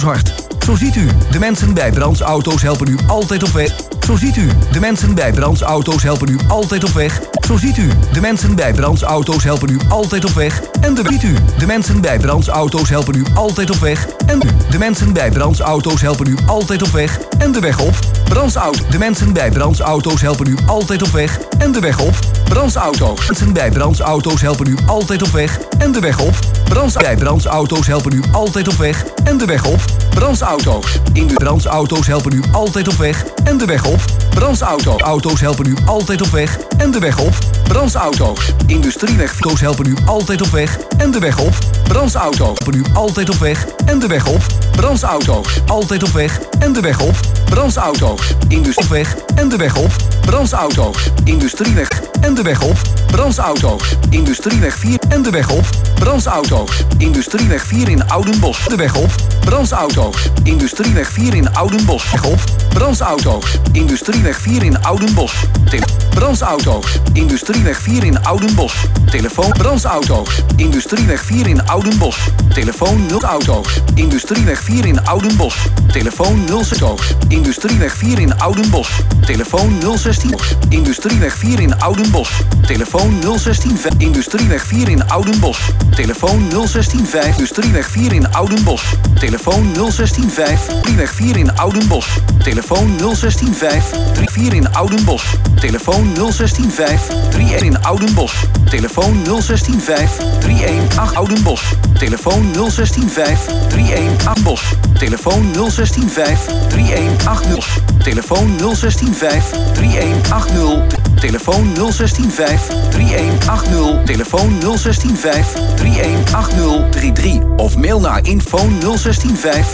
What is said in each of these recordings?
hart. Zo ziet u, de mensen bij Brands Auto's helpen u altijd op weg. Zo ziet u, de mensen bij Brands Auto's helpen u altijd op weg. Zo ziet u, de mensen bij Brands Auto's helpen u altijd op weg. En ziet u, de mensen bij Brands Auto's helpen u altijd op weg. En de mensen bij Brands Auto's helpen u altijd op weg. En de weg op. Brands Auto. De mensen bij Brands Auto's helpen u altijd op weg. En de weg op. Brands Auto's. Mensen bij Brands Auto's helpen u altijd op weg. En de weg op. Brands bij Brands Auto's helpen u altijd op weg. En de weg op. Brands Auto's. In de Brands Auto's helpen u altijd op weg. En de weg op. Brands Auto's helpen u altijd op weg. En de weg op. Brands Auto's. Industriewegauto's helpen u altijd op weg. En de weg op. Brands Auto's helpen u altijd op weg. En de weg op. Brands Auto's. Altijd op weg. En de weg op. Brands Auto's. Industrieweg. En de weg op. Brands Auto's. Industrieweg. En de weg op. Brands Auto's. Industrieweg 4. En de weg op. Brands Auto's. Industrieweg 4 in Oudenbosch. De weg op. Brands Auto's. Industrieweg 4 in Oudenbosch. Weg op. Brands Auto's. Industrieweg 4 in Oudenbosch. Brands Auto's. Industrieweg 4 in Oudenbosch. Telefoon Brands Auto's. Industrieweg 4 in Oudenbosch. Telefoon 0 Auto's. Industrieweg 4 in Oudenbosch. Telefoon 0 Auto's. Industrieweg 4 in Oudenbosch. Telefoon 016. Industrieweg 4 in Oudenbosch. Telefoon 016. Industrieweg 4 in Oudenbosch. Telefoon 0165. Industrieweg 4 in Oudenbosch. Telefoon 0165. Industrieweg 4 in Oudenbosch. Telefoon 0165. 34 in Oudenbosch. Telefoon 0165. 31 in Oudenbosch. Telefoon 0165. 318 Oudenbosch. Telefoon 0165. 318 Bos. Telefoon 0165. 3180. Telefoon 0165. 3180. Telefoon 0165 3180. Telefoon 0165 318033. Of mail naar info 0165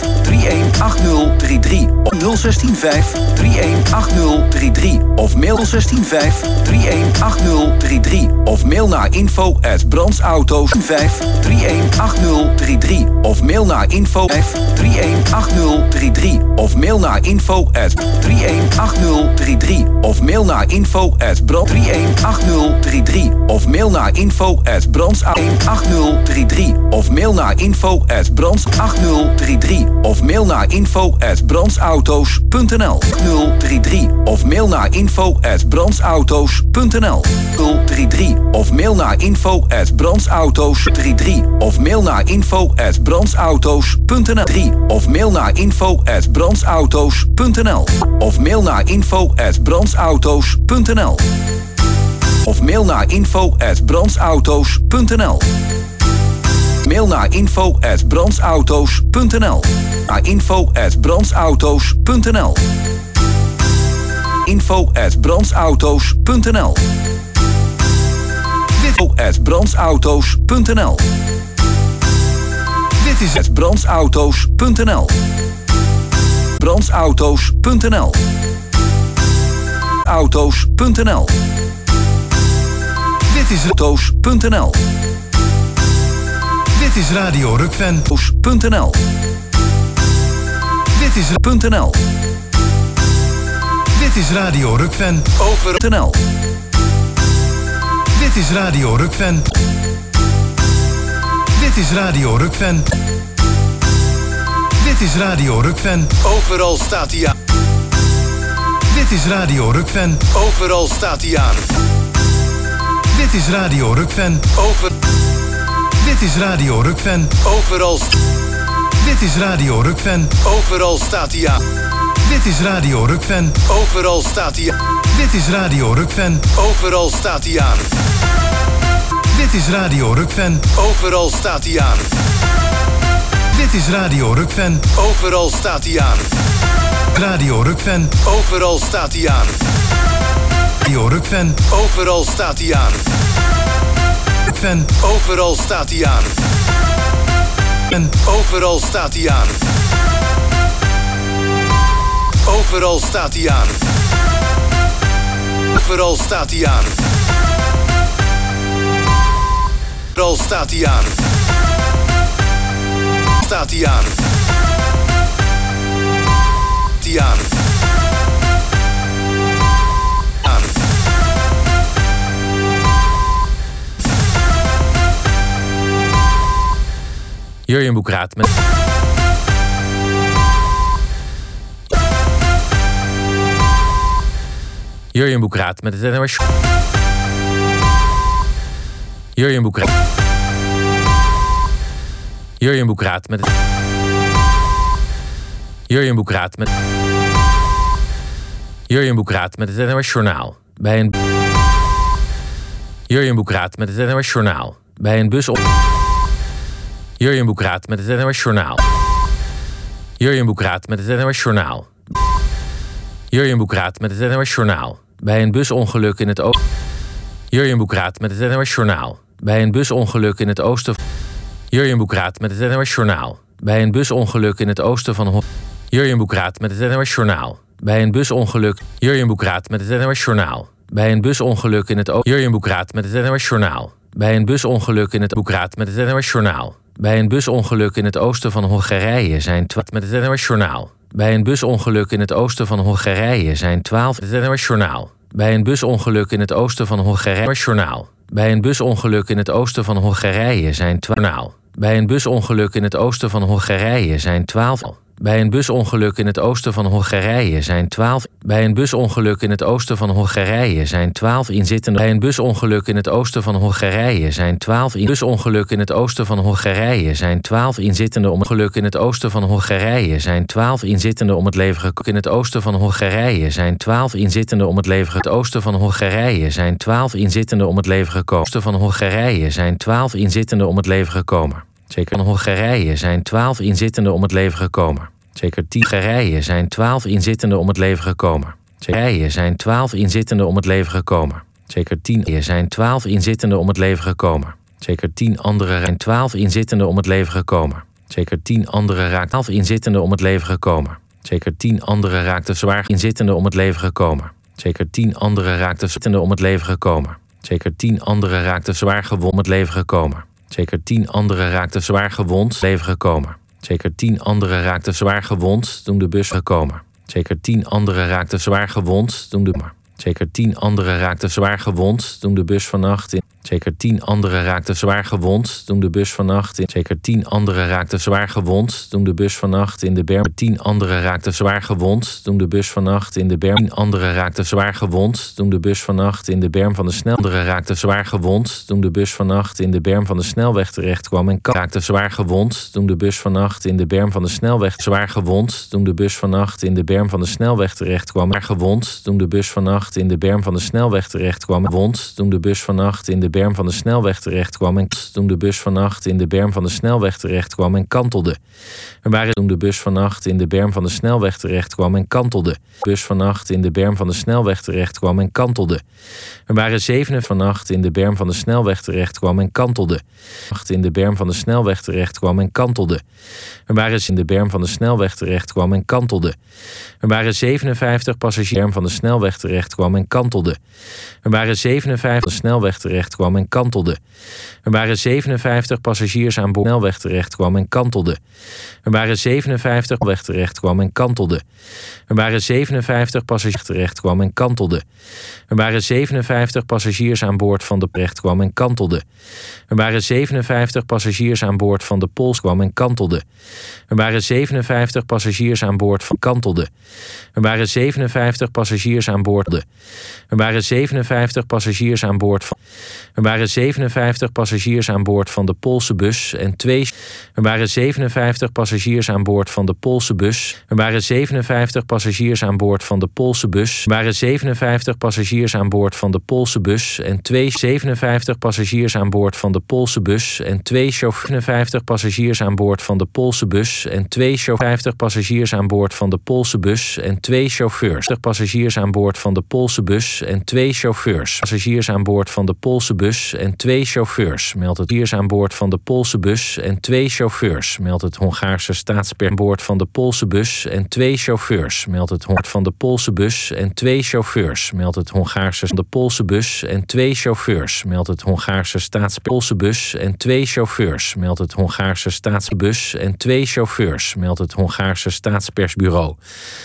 318033. 0165 318033. Of mail 0165 318033. Of mail naar info@brandsauto's 5 318033. Of mail naar info 318033. Of mail naar info@318033. Of mail naar info@brand318033. Of mail naar info@brands18033. Of mail naar info@brands8033. Of mail naar info@brandsauto's.nl 033. Of mail naar info@brandsauto's.nl 033. Of mail naar info@brandsauto's 33. Of mail naar info@brandsauto's.nl 3. Of mail naar info@brandsauto's.nl. Of mail naar info@brandsauto's.nl. Of mail naar info@brandsauto's.nl. Mail naar info@brandsauto's.nl. Naar info@brandsauto's.nl. info@brandsauto's.nl. Brandsauto's.nl. Dit is het brandsauto's.nl. Brandsauto's.nl. Auto's.nl. Dit is auto's.nl. Dit is Radio Rukven.nl. Dit is .nl. Dit is Radio Rukven over.nl. Dit is Radio Rukven. Dit is Radio Rukven. Dit is Radio Rukven. Overal staat hij aan. Dit is Radio Rukven. Overal staat hij aan. Dit is Radio Rukven. Dit is Radio Rukven. Overal. Dit is Radio Rukven. Overal staat hij aan. Dit is Radio Rukven. Overal staat hij aan. Dit is Radio Rukven. Overal staat hij aan. Dit is Radio Rukven. Overal staat hij aan. Dit is Radio Rukven. Overal staat hij aan. Radio Rukven. Overal staat hij aan. Radio Rukven. Overal staat hij aan. Rukven. Overal staat hij aan. En overal staat hij aan. Overal staat hij aan. Overal staat hij aan. Overal staat hij aan. Staat hij aan. Die aan. Aan. Jurjen Boekraat met Jurjen Boekraat met het NOS. Jurjen Boekraat. Jurjen Boekraat met het. Jurjen Boekraat met. Jurjen Boekraat met het NOS Journaal. Bij een. Jurjen Boekraat met het NOS Journaal. Bij een bus op. Jurjen Boekraat met het NOS Journaal. Jurjen Boekraat met het NOS Journaal. Jurjen Boekraat met het NOS Journaal. Bij een busongeluk in het oosten. Jurjen Boekraat met het NOS Journaal. Bij een busongeluk in het oosten. Jurjen Boekraat met het NOS Journaal. Bij een busongeluk in het oosten van. Jurjen Boekraat met het NOS Journaal. Bij een busongeluk. Jurjen Boekraat met het NOS Journaal. Bij een busongeluk in het oosten. Jurjen Boekraat met het NOS Journaal. Bij een busongeluk in het. Boekraat met het NOS Journaal. Bij een busongeluk in het oosten van Hongarije zijn 12. Met het NOS Journaal. Bij een busongeluk in het oosten van Hongarije zijn 12. Het NOS Journaal. Bij een busongeluk in het oosten van Hongarije. Journaal. Bij een busongeluk in het oosten van Hongarije zijn 12. Bij een busongeluk in het oosten van Hongarije zijn 12. Bij een busongeluk in het oosten van Hongarije zijn 12. Bij een busongeluk in het oosten van Hongarije zijn 12 inzittenden. Bij een busongeluk in het oosten van Hongarije zijn 12 in. Busongeluk in het oosten van Hongarije zijn 12 inzittenden. Ongeluk in het oosten van Hongarije zijn 12 inzittenden om het leven gekomen. In het oosten van Hongarije zijn 12 inzittenden om het leven gekomen. Het oosten van Hongarije zijn 12 inzittenden om het leven gekomen. Het oosten van Hongarije zijn 12 inzittenden om het leven gekomen. Zeker in Hongarije zijn 12 inzittenden om het leven gekomen. Zeker 10 Hongarije zijn 12 inzittenden om het leven gekomen. Hongarije zijn 12 inzittenden om het leven gekomen. Zeker 10 zijn 12 inzittenden om het leven gekomen. Zeker 10 anderen zijn 12 inzittenden om het leven gekomen. Zeker 10 anderen raakten 12 inzittenden om het leven gekomen. Zeker 10 anderen raakten zwaar inzittenden om het leven gekomen. Zeker 10 anderen raakten zittenden om het leven gekomen. Zeker 10 anderen raakten zwaar gewond om het leven gekomen. Zeker 10 anderen raakten zwaar gewond leven gekomen. Zeker 10 anderen raakten zwaar gewond toen de bus gekomen. Zeker 10 anderen raakten zwaar gewond toen de. Zeker 10 anderen raakten zwaar gewond toen de bus vannacht in. Zeker 10 anderen raakten zwaar gewond toen de bus vannacht in. Zeker 10 anderen raakten zwaar gewond toen de bus vannacht in de berm. 10 anderen raakten zwaar gewond toen de bus vannacht in de berm. 10 anderen raakten zwaar gewond toen de bus vannacht in de berm van de snel. Anderen raakten zwaar gewond toen de bus vannacht in de berm van de snelweg terecht kwam en raakte zwaar gewond toen de bus vannacht in de berm van de snelweg. Zwaar gewond toen de bus vannacht in de berm van de snelweg terecht kwam. Gewond toen de bus vannacht in de berm van de snelweg terecht kwam. Gewond toen de bus vannacht in de berm van de snelweg terecht kwam en toen de bus vannacht in de berm van de snelweg terecht kwam en kantelde. Er waren toen de bus vannacht in de berm van de snelweg terecht kwam en kantelde. Bus vannacht in de berm van de snelweg terecht kwam en kantelde. Er waren 7 vannacht in de berm van de snelweg terecht kwam en kantelde. In de berm van de snelweg terecht kwam en kantelde. Er waren in de berm van de snelweg terecht kwam en kantelde. Er waren 57 passagiers van de snelweg terecht kwam en kantelde. Er waren 57 de snelweg terecht kwam en kantelde. Er waren 57 passagiers aan boord snelweg terecht kwam en kantelde. Er waren 57 weg terecht kwam en kantelde. Er waren 57 passagiers terecht kwam en kantelde. Er waren 57 passagiers aan boord van de terecht kwam en kantelde. Er waren 57 passagiers aan boord van de Pols kwam en kantelde. Er waren 57 passagiers aan boord van kantelde. Er waren 57 passagiers aan boord. Er waren 57 passagiers aan boord van. Er waren 57 passagiers aan boord van de Poolse bus en 2. Er waren 57 passagiers aan boord van de Poolse bus. Er waren 57 passagiers aan boord van de Poolse bus. Er waren 57 passagiers aan boord van de Poolse bus en 2. 57 passagiers aan boord van de Poolse bus en 2 chauffeurs. 57 passagiers aan boord van de Poolse bus en 2 chauffeurs. 50 passagiers aan boord van de Poolse bus en 2 chauffeurs. 50 passagiers aan boord van de Poolse bus en 2 chauffeurs. Passagiers aan boord van de Poolse bus en 2 chauffeurs. Meldt het passagiers aan boord van de Poolse bus en 2 chauffeurs. Meldt het Hongaarse staatsper aan boord van de Poolse bus en 2 chauffeurs. Meldt het Hongd van de Poolse bus en 2 chauffeurs. Meldt het Hongaarse van de Poolse bus en 2 chauffeurs. Meldt het Hongaarse staatspoolse bus en 2 chauffeurs. Meldt het Hongaarse staatsbus en 2 chauffeurs. Meldt het Hongaarse staatspersbureau.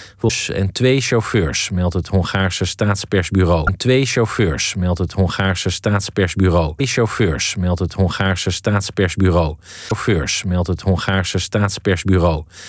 En 2 chauffeurs, meldt het Hongaarse staatspersbureau. 2 chauffeurs, meldt het Hongaarse staatspersbureau. 2 chauffeurs, meldt het Hongaarse staatspersbureau. Chauffeurs, meldt het Hongaarse staatspersbureau.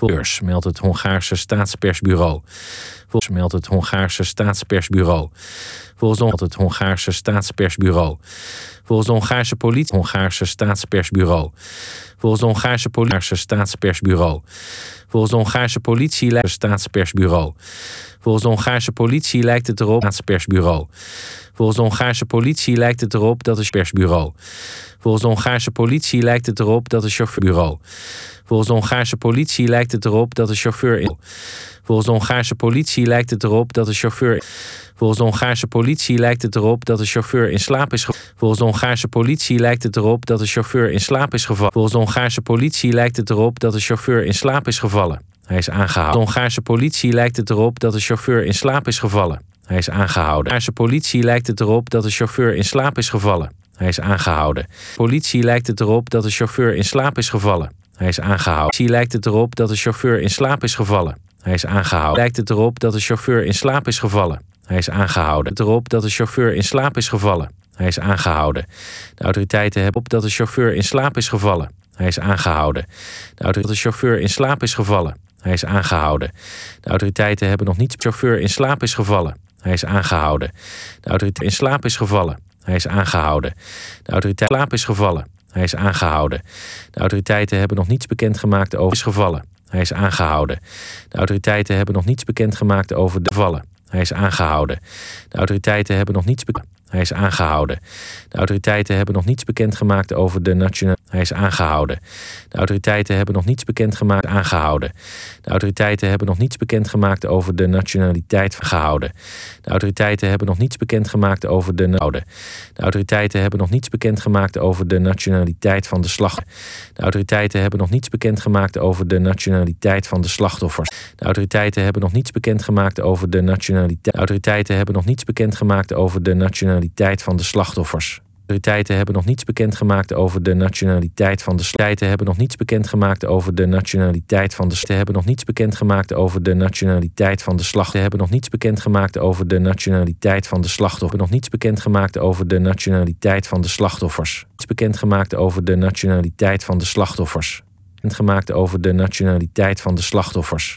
Volgens meldt het Hongaarse staatspersbureau. Volgens meldt het Hongaarse staatspersbureau. Volgens het Hongaarse staatspersbureau. Volgens de Hongaarse politie Hongaarse staatspersbureau. Volgens de Hongaarse staatspersbureau. Volgens de Hongaarse politie lijkt het staatspersbureau. Volgens de Hongaarse politie lijkt het erop staatspersbureau. Volgens de Hongaarse politie lijkt het erop dat het persbureau. Volgens de Hongaarse politie lijkt het erop dat het chauffeurbureau. Volgens de Hongaarse politie lijkt het erop dat de chauffeur. Volgens de Hongaarse politie lijkt het erop dat de chauffeur. Volgens de Hongaarse politie lijkt het erop dat de chauffeur in slaap is gevallen. Volgens de Hongaarse politie lijkt het erop dat de chauffeur in slaap is gevallen. Volgens de Hongaarse politie lijkt het erop dat de chauffeur in slaap is gevallen. Hij is aangehouden. De Hongaarse politie lijkt het erop dat de chauffeur in slaap is gevallen. Hij is aangehouden. De Hongaarse politie lijkt het erop dat de chauffeur in slaap is gevallen. Hij is aangehouden. Politie lijkt het erop dat de chauffeur in slaap is gevallen. Hij is aangehouden. Politie lijkt het erop dat de chauffeur in slaap is gevallen. Hij is aangehouden. Lijkt het erop dat de chauffeur in slaap is gevallen. Hij is aangehouden. Het erop dat de chauffeur in slaap is gevallen. Hij is aangehouden. De autoriteiten hebben op dat de chauffeur in slaap is gevallen. Hij is aangehouden. De autoriteiten dat de chauffeur in slaap is gevallen. Hij is aangehouden. De autoriteiten hebben nog niet chauffeur in slaap is gevallen. Hij is aangehouden. De autoriteit in slaap is gevallen. Hij is aangehouden. De autoriteit in slaap is gevallen. Hij is aangehouden. De autoriteiten hebben nog niets bekendgemaakt over is gevallen. Hij is aangehouden. De autoriteiten hebben nog niets bekendgemaakt over de vallen. Hij is aangehouden. De autoriteiten hebben nog niets Hij is aangehouden. De autoriteiten hebben nog niets bekendgemaakt over de nationale. Hij is aangehouden. De autoriteiten hebben nog niets bekendgemaakt. Aangehouden. De autoriteiten hebben nog niets bekendgemaakt over de nationaliteit. Gehouden. De autoriteiten hebben nog niets bekendgemaakt over de. De autoriteiten hebben nog niets bekendgemaakt over de nationaliteit van de slachtoffer. De autoriteiten hebben nog niets bekendgemaakt over de nationaliteit van de slachtoffers. De autoriteiten hebben nog niets bekendgemaakt over de nationaliteit. De autoriteiten hebben nog niets bekendgemaakt over de nationaliteit van de slachtoffers. De autoriteiten hebben nog niets bekendgemaakt over de nationaliteit van de slachtoffers. Hebben nog niets bekendgemaakt over de nationaliteit van de slachtoffers. Hebben nog niets bekendgemaakt over de nationaliteit van de slachtoffers. Hebben nog niets bekendgemaakt over de nationaliteit van de slachtoffers. Nog niets bekendgemaakt over de nationaliteit van de slachtoffers. Niets bekendgemaakt over de nationaliteit van de slachtoffers. Bekendgemaakt over de nationaliteit van de slachtoffers.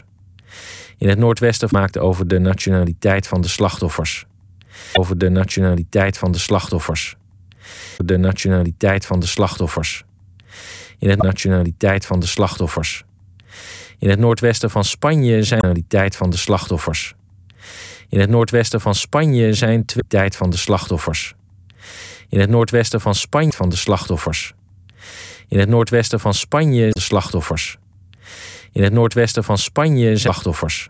In het noordwesten gemaakt over de nationaliteit van de slachtoffers. Over de nationaliteit van de slachtoffers. De nationaliteit van de slachtoffers. In het nationaliteit van de slachtoffers. In het noordwesten van Spanje zijn de nationaliteit van de slachtoffers. In het noordwesten van Spanje zijn de tijd van de slachtoffers. In het noordwesten van Spanje van de slachtoffers. In het noordwesten van Spanje de slachtoffers. In het noordwesten van Spanje zijn slachtoffers.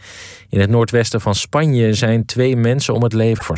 In het noordwesten van Spanje zijn 2 mensen om het leven.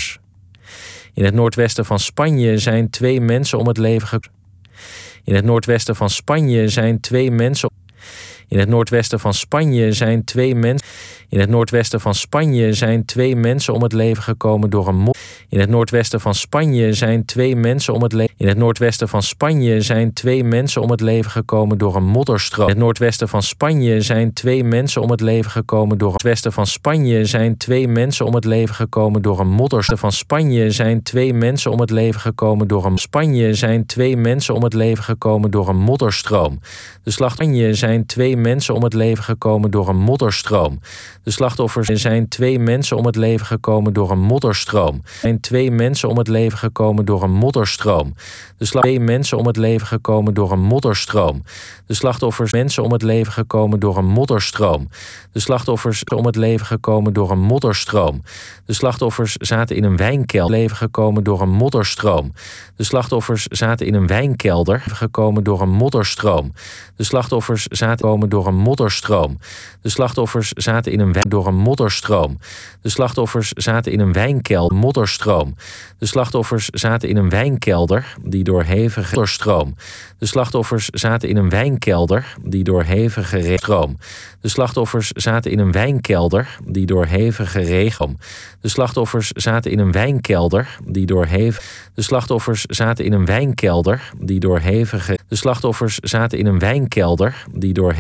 In het noordwesten van Spanje zijn 2 mensen om het leven gekomen. In het noordwesten van Spanje zijn 2 mensen. In het noordwesten van Spanje zijn 2 mensen. In het noordwesten van Spanje zijn 2 mensen om het leven gekomen door een modder. In het noordwesten van Spanje zijn 2 mensen om het leven. In het noordwesten van Spanje zijn 2 mensen om het leven gekomen door een modderstroom. In het noordwesten van Spanje zijn 2 mensen om het leven gekomen door. In het westen van Spanje zijn 2 mensen om het leven gekomen door een modderstroom. Van Spanje zijn 2 mensen om het leven gekomen door een. Spanje zijn 2 mensen om het leven gekomen door een modderstroom. De slachtoffers zijn 2 mensen om het leven gekomen door een modderstroom. De slachtoffers zijn 2 mensen om het leven gekomen door een modderstroom. Er zijn 2 mensen om het leven gekomen door een modderstroom. De slachtoffers 2 mensen om het leven gekomen door een modderstroom. De slachtoffers mensen om het leven gekomen door een modderstroom. De slachtoffers om het leven gekomen door een modderstroom. De slachtoffers zaten in een wijnkelder. Leven gekomen door een modderstroom. De slachtoffers zaten in een wijnkelder. Gekomen door een modderstroom. De slachtoffers zaten komen door een modderstroom. De slachtoffers zaten in een door een modderstroom. De slachtoffers zaten in een wijnkelder. Modderstroom. De slachtoffers zaten in een wijnkelder die door hevige modderstroom. De slachtoffers zaten in een wijnkelder die door hevige regenstroom. De slachtoffers zaten in een wijnkelder die door hevige regen. De slachtoffers zaten in een wijnkelder die door hevige. De slachtoffers zaten in een wijnkelder die door hevige. De slachtoffers zaten in een wijnkelder die door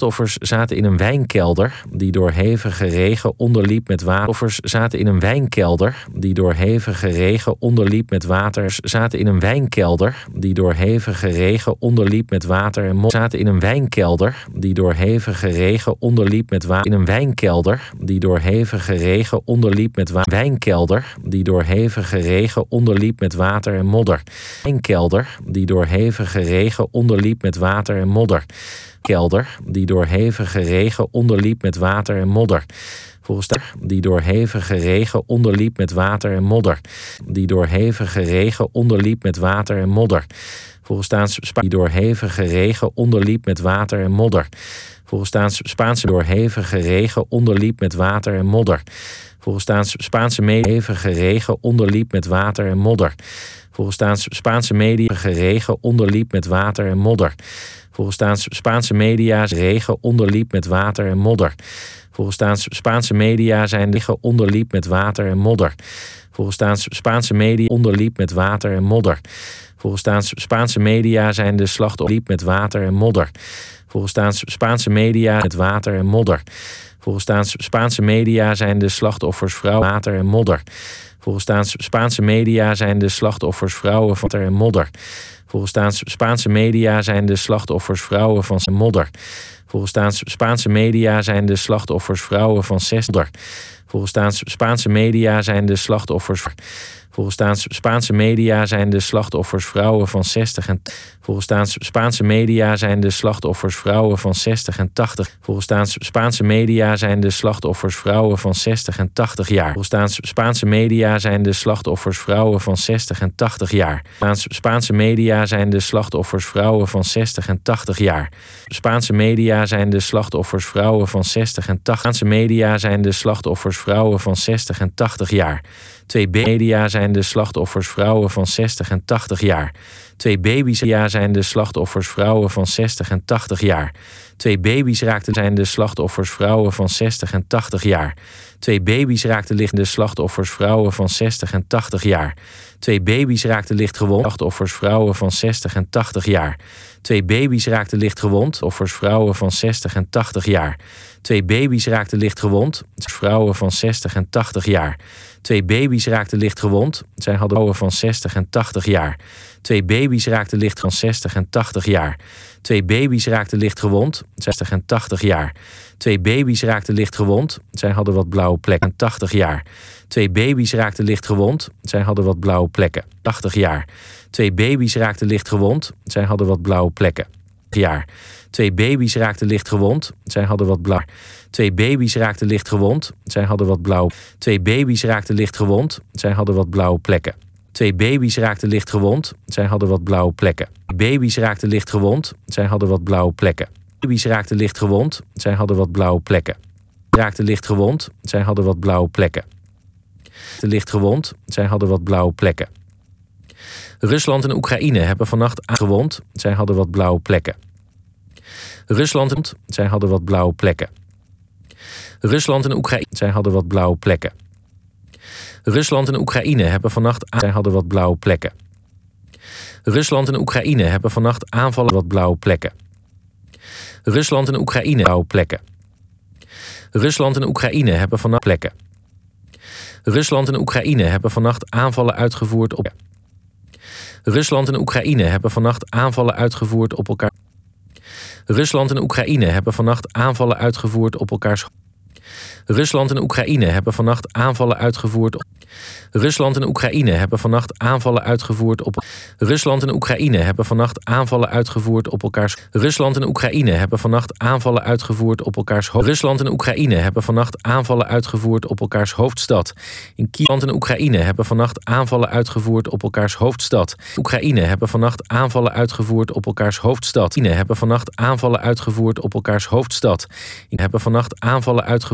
hevige regen onderliep met water. Zaten in een wijnkelder die door hevige regen onderliep met water. Zaten in een wijnkelder die door hevige regen onderliep met water en modder. Zaten in een wijnkelder die door hevige regen onderliep met water. In een wijnkelder die door hevige regen onderliep met water. Wijnkelder die door hevige regen onderliep met water en modder. Wijnkelder die door hevige regen onderliep met water en modder. Kelder die door hevige regen onderliep met water en modder. Die door hevige regen onderliep met water en modder. Die door hevige regen onderliep met water en modder. Die door hevige regen onderliep met water en modder. Volgens Spaanse door hevige regen onderliep met water en modder. Volgens Spaanse media hevige regen onderliep met water en modder. Volgens Spaanse media regen onderliep met water en modder. Volgens Spaanse media regen onderliep met water en modder. Volgens Spaanse media zijn liggen onderliep met water en modder. Volgens Spaanse media onderliep met water en modder. Volgens Spaanse media zijn de slachtoffers met water en modder. Volgens Spaanse media met water en modder. Volgens Spaanse media zijn de slachtoffers vrouwen water en modder. Volgens Spaanse media zijn de slachtoffers vrouwen van water en modder. Volgens Spaanse media zijn de slachtoffers vrouwen van modder. Volgens Spaanse media zijn de slachtoffers vrouwen van 60. Volgens Spaanse media zijn de slachtoffers. Volgens Spaanse media zijn de slachtoffers vrouwen van 60 en. Volgens Spaanse media zijn de slachtoffers vrouwen van 60 en 80. Volgens Spaanse media zijn de slachtoffers vrouwen van 60 en 80 jaar. Volgens Spaanse media zijn de slachtoffers vrouwen van 60 en 80 jaar. Spaanse media zijn de slachtoffers vrouwen van 60 en 80 jaar. Spaanse media zijn de slachtoffers vrouwen van 60 en 80. Spaanse media zijn de slachtoffers vrouwen van 60 en 80 jaar. 2 media zijn de slachtoffers vrouwen van 60 en 80 jaar. 2 baby's zijn de slachtoffers vrouwen van 60 en 80 jaar. 2 baby's raakten zijn de slachtoffers vrouwen van 60 en 80 jaar. 2 baby's raakten liggende slachtoffers vrouwen van 60 en 80 jaar. 2 baby's raakten lichtgewond slachtoffers vrouwen van 60 en 80 jaar. 2 baby's raakten lichtgewond offers vrouwen van 60 en 80 jaar. 2 baby's raakten lichtgewond vrouwen van 60 en 80 jaar. 2 baby's raakten lichtgewond. Zij hadden vrouwen van 60 en 80 jaar. 2 baby's raakten licht van 60 en 80 jaar. 2 baby's raakten lichtgewond. 60 en 80 jaar. 2 baby's raakten lichtgewond. Zij hadden wat blauwe plekken. 80 jaar. 2 baby's raakten lichtgewond. Zij hadden wat blauwe plekken. 80 jaar. 2 baby's raakten lichtgewond. Zij hadden wat blauwe plekken. Jaar. 2 baby's raakten lichtgewond. Zij hadden wat blauw. 2 baby's raakten lichtgewond. Zij hadden wat blauw. 2 baby's raakten lichtgewond. Zij hadden wat blauwe plekken. 2 baby's raakten lichtgewond. Zij hadden wat blauwe plekken. Baby's raakten lichtgewond. Zij hadden wat blauwe plekken. Baby's raakten lichtgewond. Zij hadden wat blauwe plekken. Raakten lichtgewond. Zij hadden wat blauwe plekken. Lichtgewond. Zij hadden wat blauwe plekken. Rusland en Oekraïne hebben vannacht gewond. Zij hadden wat blauwe plekken. Rusland. Zij hadden wat blauwe plekken. Rusland en Oekraïne. Zij hadden wat blauwe plekken. Rusland en Oekraïne hebben vannacht. Zij hadden wat blauwe plekken. Rusland en Oekraïne hebben vannacht aanvallen wat blauwe plekken. Rusland en Oekraïne blauwe plekken. Rusland en Oekraïne hebben vannacht plekken. Rusland en Oekraïne hebben vannacht aanvallen uitgevoerd op. Rusland en Oekraïne hebben vannacht aanvallen uitgevoerd op elkaar. Rusland en Oekraïne hebben vannacht aanvallen uitgevoerd op elkaars. Rusland en Oekraïne hebben vannacht aanvallen uitgevoerd op. Rusland en Oekraïne hebben vannacht aanvallen uitgevoerd op. Rusland en Oekraïne hebben vannacht aanvallen uitgevoerd op elkaars. Rusland en Oekraïne hebben vannacht aanvallen uitgevoerd op elkaars. Rusland en Oekraïne hebben vannacht aanvallen uitgevoerd op elkaars hoofdstad. In Kiev en Oekraïne hebben vannacht aanvallen uitgevoerd op elkaars hoofdstad. Oekraïne hebben vannacht aanvallen uitgevoerd op elkaars hoofdstad. Hebben vannacht aanvallen uitgevoerd op elkaars hoofdstad. Hebben vannacht aanvallen uitgevoerd op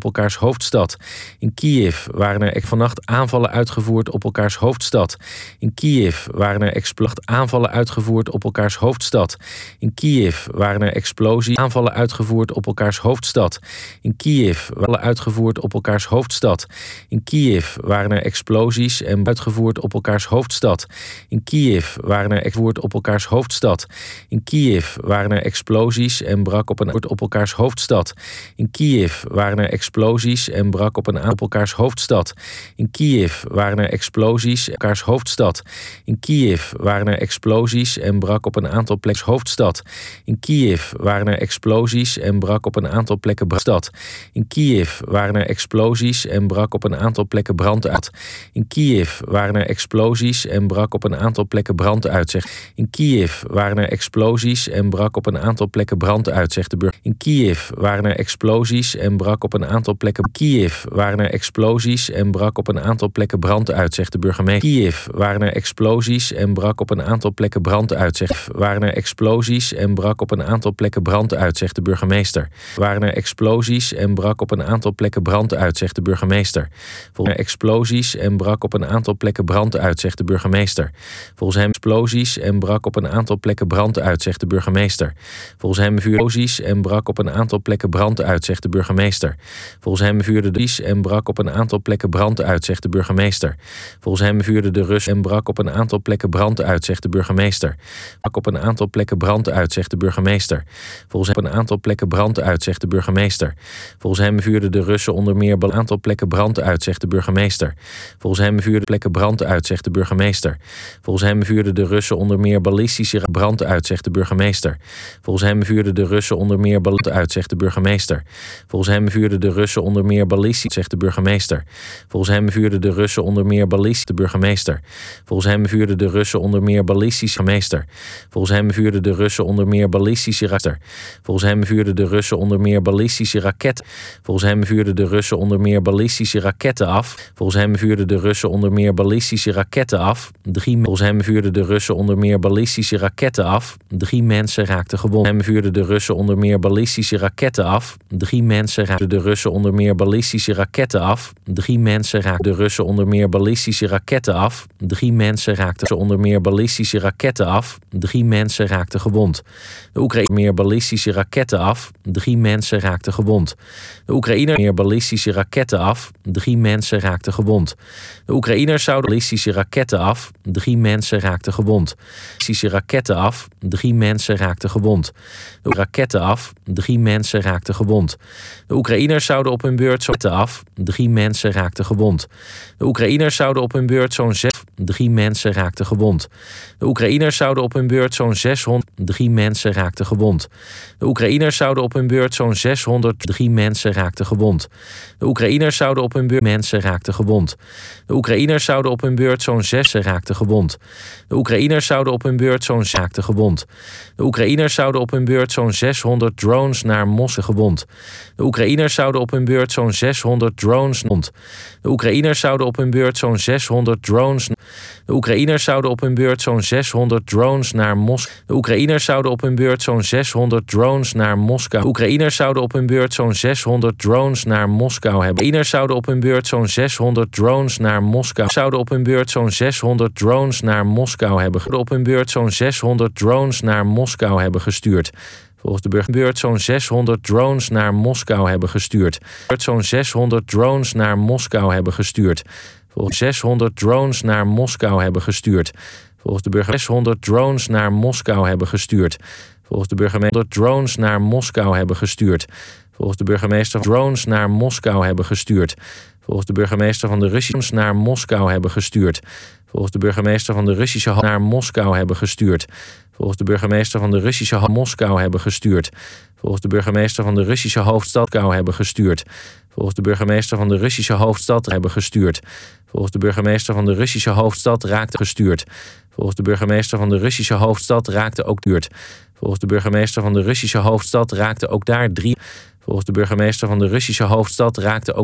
op elkaars hoofdstad. In Kiev waren er vannacht aanvallen uitgevoerd op elkaars hoofdstad. In Kiev waren er aanvallen uitgevoerd op elkaars hoofdstad. In Kiev waren er explosies, aanvallen uitgevoerd op elkaars hoofdstad. In Kiev waren uitgevoerd op elkaars hoofdstad. In Kiev waren er explosies en uitgevoerd op elkaars hoofdstad. In Kiev waren er uitgevoerd op elkaars hoofdstad. In Kiev waren er explosies en brak op elkaars hoofdstad. In Kiev waren er explosies en brak op elkaars hoofdstad. In Kiev waren er explosies en elkaars hoofdstad. In Kiev waren er explosies en brak op een aantal plekken hoofdstad. In Kiev waren er explosies en brak op een aantal plekken stad. In Kiev waren er explosies en brak op een aantal plekken brand uit. In Kiev waren er explosies en brak op een aantal plekken brand uit. In Kiev waren er explosies en brak op een aantal plekken brand uit, zegt de burger. In Kiev waren er explosies en brak op een aantal plekken. Kiev waren er explosies en brak op een aantal plekken brand uit, zegt de burgemeester. Kiev waren er explosies en brak op een aantal plekken brand uit, zegt. Waren er explosies en brak op een aantal plekken brand uit, zegt de burgemeester. Waren er explosies en brak op een aantal plekken brand uit, zegt de burgemeester. Volgens explosies en brak op een aantal plekken brand uit, zegt de burgemeester. Volgens hem explosies en brak op een aantal plekken brand uit, zegt de burgemeester. Volgens hem vuurde explosies en brak op een aantal plekken brand uit, zegt de burgemeester. Volgens hem vuurde de en brak op een aantal plekken brand uit, zegt de burgemeester. Volgens hem vuurde de Rus en brak op een aantal plekken brand uit, zegt de burgemeester. Brak op een aantal plekken brand uit, zegt de burgemeester. Volgens hem op een aantal plekken brand uit, zegt de burgemeester. Volgens hem vuurden de Russen onder meer een aantal plekken brand uit, zegt de burgemeester. Volgens hem vuurden plekken brand uit, zegt de burgemeester. Volgens hem vuurden de Russen onder meer ballistische brand uit, zegt de burgemeester. Volgens hem vuurden de Russen onder meer brand uit, zegt de burgemeester. Volgens hem vuurden de Russen onder meer ballistisch, zegt de burgemeester. Volgens hem vuurden de Russen onder meer ballistisch, de burgemeester. Volgens hem vuurden de Russen onder meer ballistische meester. Volgens hem vuurden de Russen onder meer ballistische raketten. Volgens hem vuurden de Russen onder meer ballistische raketten. Volgens hem vuurden de Russen onder meer ballistische raketten af. Volgens hem vuurden de Russen onder meer ballistische raketten af. Volgens hem vuurden de Russen onder meer ballistische raketten af. 3 mensen raakten gewond. Hem vuurden de Russen onder meer ballistische raketten af. 3 mensen raakten de Russen onder meer ballistische raketten af. 3 mensen raakten de Russen onder meer ballistische raketten af. 3 mensen raakten onder meer ballistische raketten af. 3 mensen raakten gewond. De Oekraïne meer ballistische raketten af. 3 mensen raakten gewond. De Oekraïner meer ballistische raketten af. 3 mensen raakten gewond. De Oekraïners zouden ballistische raketten af. 3 mensen raakten gewond. Ballistische raketten af. 3 mensen raakten gewond. De raketten af. 3 mensen raakten gewond. De Oekraïners zouden op hun beurt raketten af. 3 mensen raakten gewond. De Oekraïners zouden op hun beurt zo'n 3 mensen raakten gewond. De Oekraïners zouden op hun beurt zo'n 600. 3 mensen raakten gewond. De Oekraïners zouden op hun beurt zo'n 603 mensen raakten gewond. De Oekraïners zouden op hun beurt mensen raakten gewond. De Oekraïners zouden op hun beurt zo'n 6 raakten gewond. De Oekraïners zouden op hun beurt zo'n raakten gewond. De Oekraïners zouden op hun beurt zo'n 600 drones naar Moskou gewond. De Oekraïners zouden op hun beurt zo'n 600 drones rond. De Oekraïners zouden op hun beurt zo'n 600 drones. De Oekraïners zouden op hun beurt zo'n 600 drones naar Moskou. De Oekraïners zouden op hun beurt zo'n 600 drones naar Moskou. De Oekraïners zouden op hun beurt zo'n 600 drones naar Moskou hebben. De Oekraïners zouden op hun beurt zo'n 600 drones naar Moskou. Zouden op hun beurt zo'n 600 drones naar Moskou hebben. Op hun beurt zo'n 600 drones naar Moskou hebben gestuurd. Volgens de burgerbeurt zo'n 600 drones naar Moskou hebben gestuurd. Zo'n 600 drones naar Moskou hebben gestuurd. Volgens 600 drones naar Moskou hebben gestuurd. Volgens de burger 600 drones naar Moskou hebben gestuurd. Volgens de burgemeester drones naar Moskou hebben gestuurd. Volgens de burgemeester drones naar Moskou hebben gestuurd. Volgens de burgemeester van de Russische naar Moskou hebben gestuurd. Volgens de burgemeester van de Russische naar Moskou hebben gestuurd. Volgens de burgemeester van de Russische Moskou hebben gestuurd. Volgens de burgemeester van de Russische hoofdstad Moskou hebben gestuurd. Volgens de burgemeester van de Russische hoofdstad hebben gestuurd. Volgens de burgemeester van de Russische hoofdstad raakte gestuurd. Volgens de burgemeester van de Russische hoofdstad raakte ook duurt. Volgens de burgemeester van de Russische hoofdstad raakte ook daar 3. Volgens de burgemeester van de Russische hoofdstad raakte ook daar.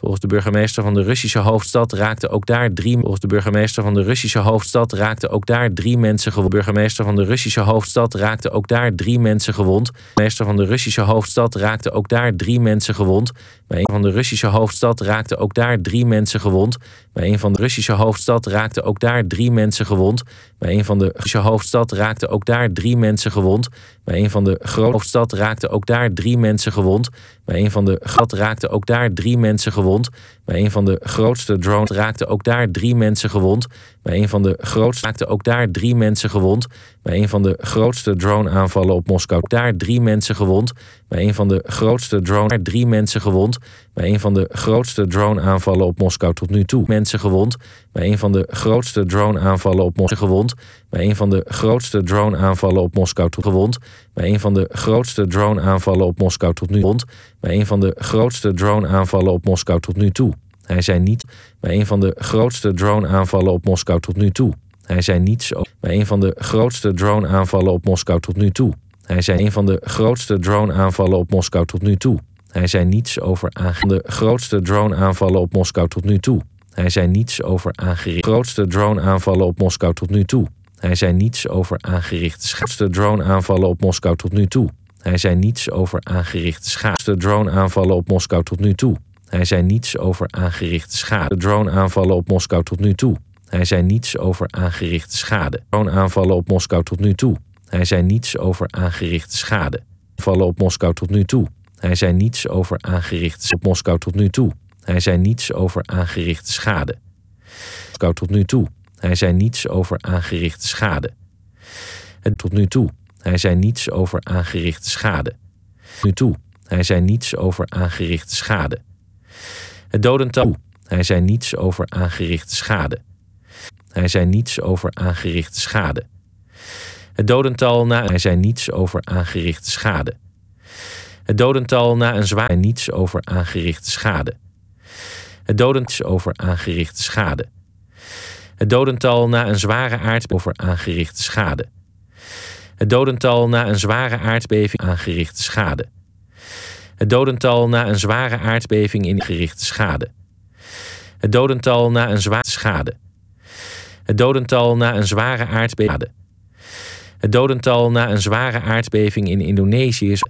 Volgens de burgemeester van de Russische hoofdstad raakten ook daar 3 mensen gewond. Burgemeester van de Russische hoofdstad raakte ook daar 3 mensen gewond. Burgemeester van de Russische hoofdstad raakte ook daar 3 mensen gewond. Bij een van de Russische hoofdstad raakte ook daar 3 mensen gewond. Bij een van de Russische hoofdstad raakte ook daar 3 mensen gewond. Bij een van de Russische hoofdstad raakte ook daar 3 mensen gewond. Bij een van de grote hoofdstad raakte ook daar 3 mensen gewond. Bij een van de stad raakte ook daar 3 mensen gewond. Bij een van de grootste drones raakte ook daar 3 mensen gewond. Bij een van de grootste raakte ook daar 3 mensen gewond. Bij een van de grootste drone-aanvallen op Moskou daar 3 mensen gewond. Bij een van de grootste drone 3 mensen gewond. Bij een van de grootste drone-aanvallen op Moskou tot nu toe mensen gewond. Bij een van de grootste drone-aanvallen op Moskou gewond. Bij een van de grootste drone-aanvallen op Moskou tot gewond. Bij een van de grootste drone-aanvallen op Moskou tot nu gewond. Bij een van de grootste drone-aanvallen op Moskou tot nu toe. Hij zei niet bij een van de grootste drone-aanvallen op Moskou tot nu toe. Hij zei niets bij een van de grootste drone-aanvallen op Moskou tot nu toe. Hij zei een van de grootste drone-aanvallen op Moskou tot nu toe. Hij zei niets over de grootste drone-aanvallen op Moskou tot nu toe. Hij zei niets over aangerichte grootste drone-aanvallen op Moskou tot nu toe. Hij zei niets over aangerichte grootste drone-aanvallen op Moskou tot nu toe. Hij zei niets over aangerichte grootste drone-aanvallen op Moskou tot nu toe. Hij zei niets over aangerichte schade. Drone-aanvallen op Moskou tot nu toe. Hij zei niets over aangerichte schade. Drone-aanvallen op Moskou tot nu toe. Hij zei niets over aangerichte schade. Vallen op Moskou tot nu toe. Hij zei niets over aangerichte op Moskou tot nu toe. Hij zei niets over aangerichte schade. Moskou tot nu toe. Hij zei niets over aangerichte schade. Tot nu toe. Hij zei niets over aangerichte schade. Nu toe. Hij zei niets over aangerichte schade. Het dodental. Hij zei niets over aangerichte schade. Hij zei niets over aangerichte schade. Het dodental na. Hij zei niets over aangerichte schade. Het dodental na een zwaar. Niets over aangerichte schade. Het dodental over aangerichte schade. Het dodental na een zware aardbeving over aangerichte schade. Het dodental na een zware aardbeving aangerichte schade. Het dodental na een zware aardbeving in gerichte schade. Het dodental na een zware schade. Het dodental na een zware aardbeving. Het dodental na een zware aardbeving in Indonesië is.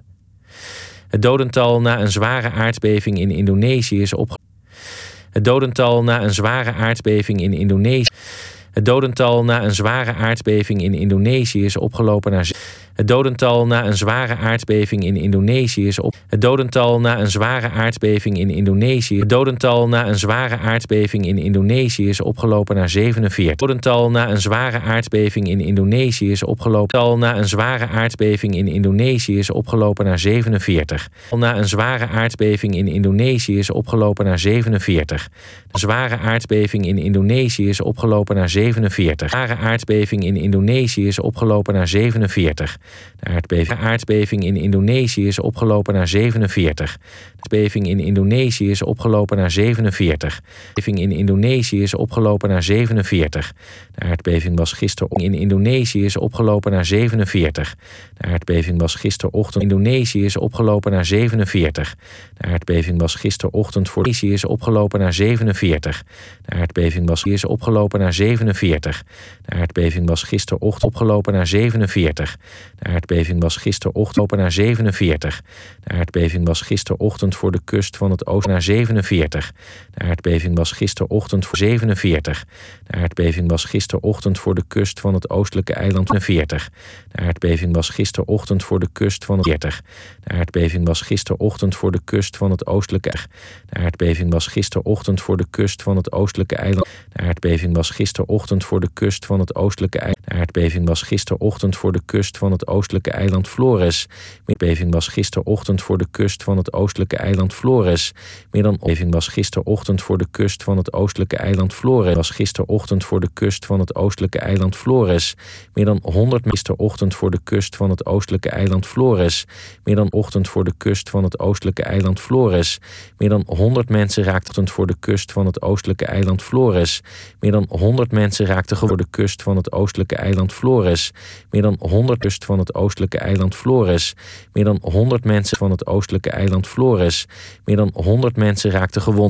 Het dodental na een zware aardbeving in Indonesië is opgelopen. Het dodental na een zware aardbeving in Indonesië. Het dodental na een zware aardbeving in Indonesië is opgelopen naar. Het dodental na een zware aardbeving in Indonesië is op. Het dodental na een zware aardbeving in Indonesië. Het dodental na een zware aardbeving in Indonesië is opgelopen naar 47. Het dodental na een zware aardbeving in Indonesië is opgelopen. Het dodental na een zware aardbeving in Indonesië is opgelopen naar 47. Na een zware aardbeving in Indonesië is opgelopen naar 47. Een zware aardbeving in Indonesië is opgelopen naar 47. Een zware aardbeving in Indonesië is opgelopen naar 47. De aardbeving in Indonesië is opgelopen naar 47. De aardbeving in Indonesië is opgelopen naar 47. De aardbeving in Indonesië is opgelopen naar 47. De aardbeving was gisteren in Indonesië is opgelopen naar 47. De aardbeving was gisterochtend in Indonesië is opgelopen naar 47. De aardbeving was gisterochtend voor Indonesië is opgelopen naar 47. De aardbeving was is opgelopen naar 47. De aardbeving was gisterochtend opgelopen naar 47. De aardbeving was gisterochtend open naar 47. De aardbeving was gisterochtend voor de kust van het oosten naar 47. De aardbeving was gisterochtend voor 47. De aardbeving was gisterochtend voor de kust van het oostelijke eiland 40. De aardbeving was gisterochtend voor de kust van het 40. De aardbeving was gisterochtend voor de kust van het oostelijke. De aardbeving was gisterochtend voor de kust van het oostelijke eiland. De aardbeving was gisterochtend voor de kust van het oostelijke eiland. De aardbeving was gisterochtend voor de kust van het oostelijke eiland Flores. De aardbeving was gisterochtend voor de kust van het oostelijke eiland Flores. Meer dan aardbeving was gisterochtend voor de kust van het oostelijke eiland Flores. Was gisterochtend voor de kust van het oostelijke eiland Flores. Meer dan 100 gisterochtend voor de kust van het oostelijke eiland Flores. Meer dan ochtend voor de kust van het oostelijke eiland Flores. Meer dan 100 mensen raakten voor de kust van het oostelijke eiland Flores. Meer dan 100 mensen raakten voor de kust van het oostelijke eiland Flores. Meer dan 100 kust van het oostelijke eiland Flores. Meer dan 100 mensen van het oostelijke eiland Flores. Meer dan 100 mensen raakten gewond.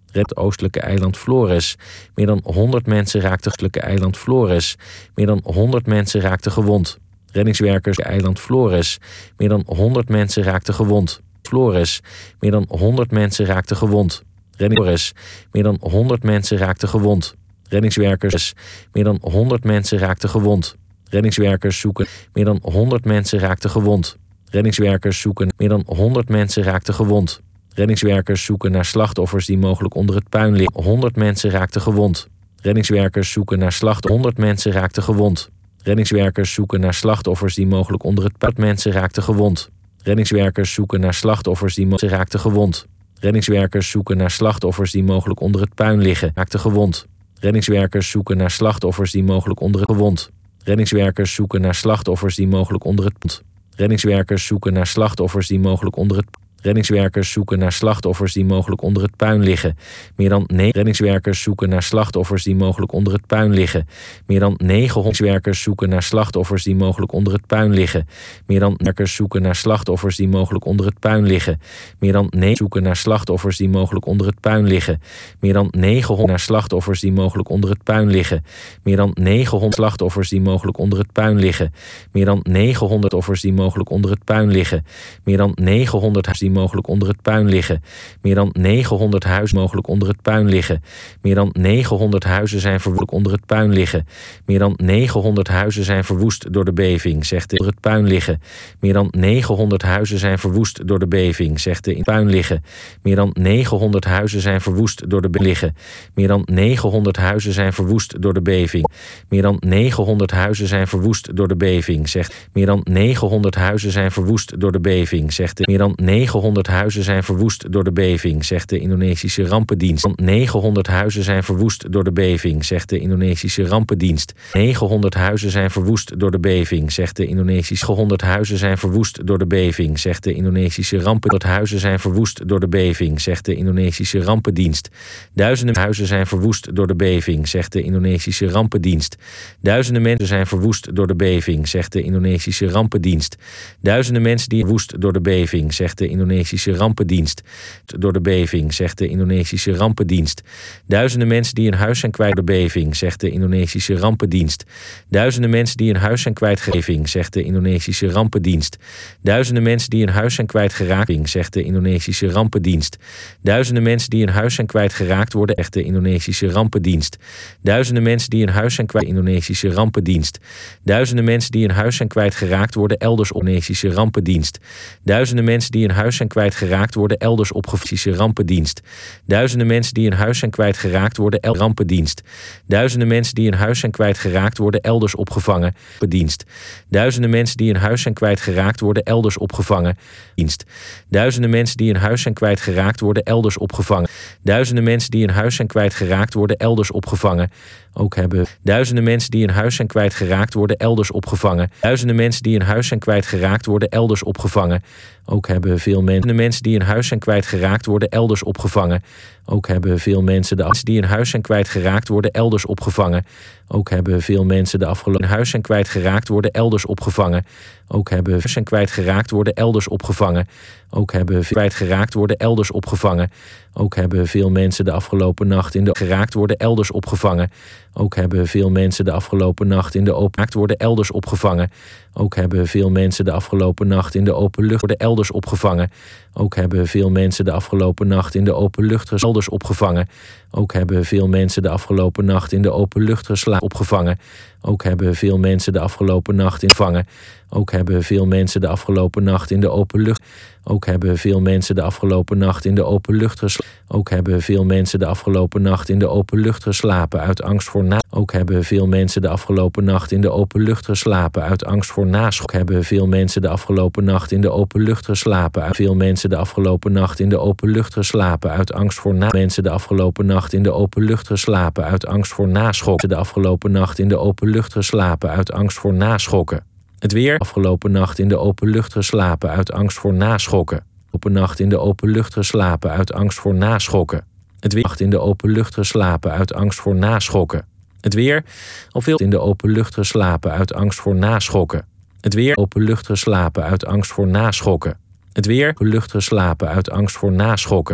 Het oostelijke eiland Flores. Meer dan 100 mensen raakten oostelijke eiland Flores. Meer dan 100 mensen raakten gewond. Reddingswerkers eiland Flores. Meer dan 100 mensen raakten gewond. Flores. Meer dan 100 mensen raakten gewond. Flores. Meer dan 100 mensen raakten gewond. Reddingswerkers. Meer dan 100 mensen raakten gewond. Reddingswerkers zoeken. Meer dan 100 mensen raakten gewond. Reddingswerkers zoeken. Meer dan 100 mensen raakten gewond. Reddingswerkers zoeken naar slachtoffers die mogelijk onder het puin liggen. 100 mensen raakten gewond. Reddingswerkers zoeken naar slachtoffers. 100 mensen raakten gewond. Reddingswerkers zoeken naar slachtoffers die mogelijk onder het puin. Mensen raakten gewond. Reddingswerkers zoeken naar slachtoffers die mogelijk raakten gewond. Reddingswerkers zoeken naar slachtoffers die mogelijk onder het puin liggen. Raakten gewond. Reddingswerkers zoeken naar slachtoffers die mogelijk onder het gewond. Reddingswerkers zoeken naar slachtoffers die mogelijk onder het. Reddingswerkers zoeken naar slachtoffers die mogelijk onder het. Reddingswerkers zoeken naar slachtoffers die mogelijk onder het puin liggen. Meer dan 9 reddingswerkers zoeken naar slachtoffers die mogelijk onder het puin liggen. Meer dan 900 werkers zoeken naar slachtoffers die mogelijk onder het puin liggen. Meer dan werkers zoeken naar slachtoffers die mogelijk onder het puin liggen. Meer dan 9 zoeken naar slachtoffers die mogelijk onder het puin liggen. Meer dan 900 naar slachtoffers die mogelijk onder het puin liggen. Meer dan 900 slachtoffers die mogelijk onder het puin liggen. Meer dan 900 offers die mogelijk onder het puin liggen. Meer dan 900 die mogelijk onder het puin liggen. Meer dan 900 huizen mogelijk onder het puin liggen. Meer dan 900 huizen zijn verwoest onder het puin liggen. Meer dan 900 huizen zijn verwoest door de beving, zegt de onder het puin liggen. Meer dan 900 huizen zijn verwoest door de beving, zegt de in puin liggen. Meer dan 900 huizen zijn verwoest door de liggen. Meer dan 900 huizen zijn verwoest door de beving. Meer dan 900 huizen zijn verwoest door de beving, zegt. Meer dan 900 huizen zijn verwoest door de beving, zegt de. Meer dan 900 huizen zijn verwoest door de beving, zegt de Indonesische rampendienst. 900 huizen zijn verwoest door de beving, zegt de Indonesische rampendienst. 900 huizen zijn verwoest door de beving, zegt de Indonesische. 100 huizen zijn verwoest door de beving, zegt de Indonesische rampen. 100 huizen zijn verwoest door de beving, zegt de Indonesische rampendienst. Duizenden huizen zijn verwoest door de beving, zegt de Indonesische rampendienst. Duizenden mensen zijn verwoest door de beving, zegt de Indonesische rampendienst. Duizenden mensen die verwoest door de beving, zegt de Indonesische rampendienst. Door de beving, zegt de Indonesische rampendienst. Duizenden mensen die een huis zijn kwijt door de beving, zegt de Indonesische rampendienst. Duizenden mensen die een huis zijn kwijtgeving, zegt de Indonesische rampendienst. Duizenden mensen die een huis zijn kwijtgeraakt, zegt de Indonesische rampendienst. Duizenden mensen die een huis zijn kwijtgeraakt worden, zegt de Indonesische rampendienst. Duizenden mensen die een huis zijn kwijt, Indonesische rampendienst. Duizenden mensen die een huis zijn kwijtgeraakt worden elders op Indonesische rampendienst. Duizenden mensen die een huis zijn kwijtgeraakt worden elders op Indonesische rampendienst. Duizenden mensen die een huis zijn kwijtgeraakt worden elders rampendienst. Duizenden mensen die een huis zijn kwijtgeraakt worden elders opgevangen. Dienst. Duizenden mensen die een huis zijn kwijtgeraakt worden elders opgevangen. Dienst. Duizenden mensen die een huis zijn kwijtgeraakt worden elders opgevangen. Duizenden mensen die een huis zijn kwijtgeraakt worden elders opgevangen. Ook hebben duizenden mensen die een huis zijn kwijtgeraakt worden elders opgevangen. Duizenden mensen die een huis zijn kwijtgeraakt worden elders opgevangen. Ook hebben veel mensen die een huis zijn kwijtgeraakt worden elders opgevangen. Ook hebben veel mensen die een huis zijn kwijtgeraakt worden elders opgevangen. Ook hebben veel mensen de afgelopen huis zijn kwijtgeraakt worden elders opgevangen. Ook hebben zijn kwijtgeraakt worden elders opgevangen. Ook hebben kwijtgeraakt worden elders opgevangen. Ook hebben veel mensen de afgelopen nacht in de geraakt worden elders opgevangen. Ook hebben veel mensen de afgelopen nacht in de open worden elders opgevangen. Ook hebben veel mensen de afgelopen nacht in de open lucht worden elders opgevangen. Ook hebben veel mensen de afgelopen nacht in de open lucht elders opgevangen. Ook hebben veel mensen de afgelopen nacht in de open lucht opgevangen. Ook hebben veel mensen de afgelopen nacht in gevangen. Ook hebben veel mensen de afgelopen nacht in de open lucht. Ook hebben veel mensen de afgelopen nacht in de open lucht geslapen. Ook hebben veel mensen de afgelopen nacht in de open lucht geslapen uit angst voor na. Ook hebben veel mensen de afgelopen nacht in de open lucht geslapen uit angst voor naschok. Hebben veel mensen de afgelopen nacht in de open lucht geslapen uit veel mensen de afgelopen nacht in de open lucht geslapen uit angst voor na. Mensen de afgelopen nacht in de open lucht geslapen uit angst voor naschokken. De afgelopen nacht in de open lucht geslapen uit angst voor naschokken. Het weer. Afgelopen nacht in de open lucht geslapen uit angst voor naschokken. Open nacht in de open lucht geslapen uit angst voor naschokken. Het weer. Nacht in de open lucht geslapen uit angst voor naschokken. Het weer. Al veel in de open lucht geslapen uit angst voor naschokken. Het weer. Open lucht geslapen uit angst voor naschokken. Het weer. Open lucht geslapen uit angst voor naschokken.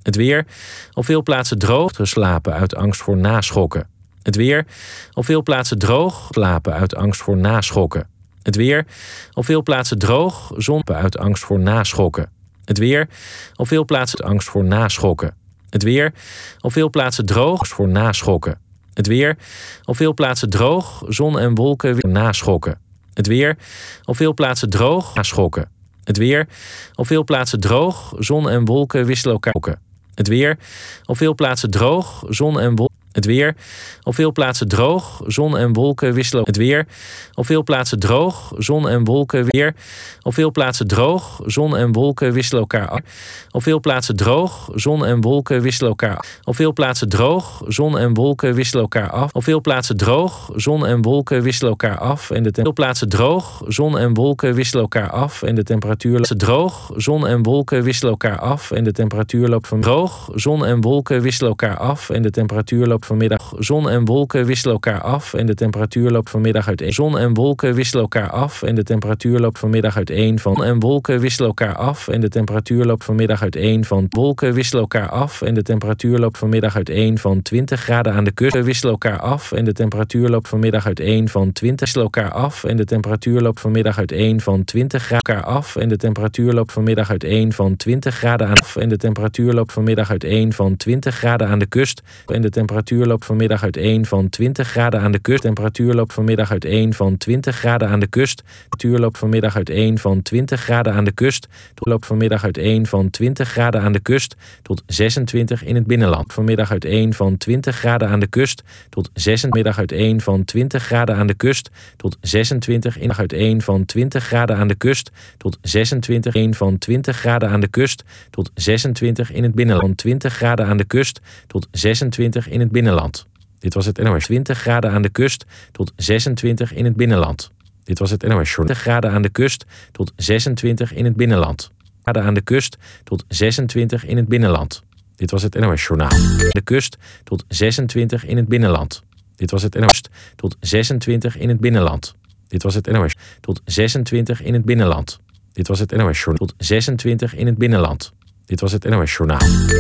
Het weer. Op veel plaatsen droog. Geslapen uit angst voor naschokken. Het weer. Op veel plaatsen droog. Slapen uit angst voor naschokken. Het weer. Op veel plaatsen droog. Zon uit angst voor naschokken. Het weer. Op veel plaatsen angst voor naschokken. Het weer. Op veel plaatsen droog. Voor naschokken. Het weer. Op veel plaatsen droog. Zon en wolken weer naschokken. Het weer. Op veel plaatsen droog. Naschokken. Het weer. Op veel plaatsen droog. Zon en wolken wisselen elkaar. Het weer. Op veel plaatsen droog. Zon en wolken. Het weer. Op veel plaatsen droog. Zon en wolken wisselen. Het weer. Op veel plaatsen droog. Zon en wolken weer. Op veel plaatsen droog. Zon en wolken wisselen elkaar af. Op veel plaatsen droog. Zon en wolken wisselen elkaar af. Op veel plaatsen droog. Zon en wolken wisselen elkaar af. Op veel plaatsen droog. Zon en wolken wisselen elkaar af. En de veel plaatsen droog. Zon en wolken wisselen elkaar af. En de temperatuur loopt droog. Zon en wolken wisselen elkaar af. En de temperatuur loopt van droog. Zon en wolken wisselen elkaar af. En de temperatuur loopt vanmiddag. Zon en wolken wisselen elkaar af. En de temperatuur loopt vanmiddag uiteen. Zon en wolken wisselen elkaar af. En de temperatuur loopt vanmiddag uiteen van. En wolken wisselen elkaar af. En de temperatuur loopt vanmiddag uiteen van. Wolken wisselen elkaar af. En de temperatuur loopt vanmiddag uiteen van 20 graden aan de kust. Wisselen elkaar af. En de temperatuur loopt vanmiddag uiteen van 20. Wisselen elkaar af. En de temperatuur loopt vanmiddag uiteen van 20 graden af. En de temperatuur loopt vanmiddag uiteen van 20 graden aan. En de temperatuur loopt vanmiddag uiteen van 20 graden aan de kust. En de temperatuur loopt vanmiddag uiteen van 20 graden aan de kust. Temperatuur loopt vanmiddag uiteen van 20 graden aan de kust. Temperatuur loopt vanmiddag uiteen van 20 graden aan de kust. Loopt vanmiddag uiteen van 20 graden aan de kust tot 26 in het binnenland. Vanmiddag uiteen van 20 graden aan de kust tot 26 uiteen van 20 graden aan de kust tot 26 in uiteen van 20 graden aan de kust tot 26 in van 20 graden aan de kust tot 26 in het binnenland. 20 graden aan de kust tot 26 in het binnenland. Dit was het NOS. 20 graden aan de kust tot 26 in het binnenland. Dit was het NOS. 20 graden aan de kust tot 26 in het binnenland. Graden aan de kust tot 26 in het binnenland. Dit was het NOS Journaal. De kust tot 26 in het binnenland. Dit was het NOS. Tot 26 in het binnenland. Dit was het NOS. Tot 26 in het binnenland. Dit was het NOS Journaal. Tot 26 in het binnenland. Dit was het NOS Journaal.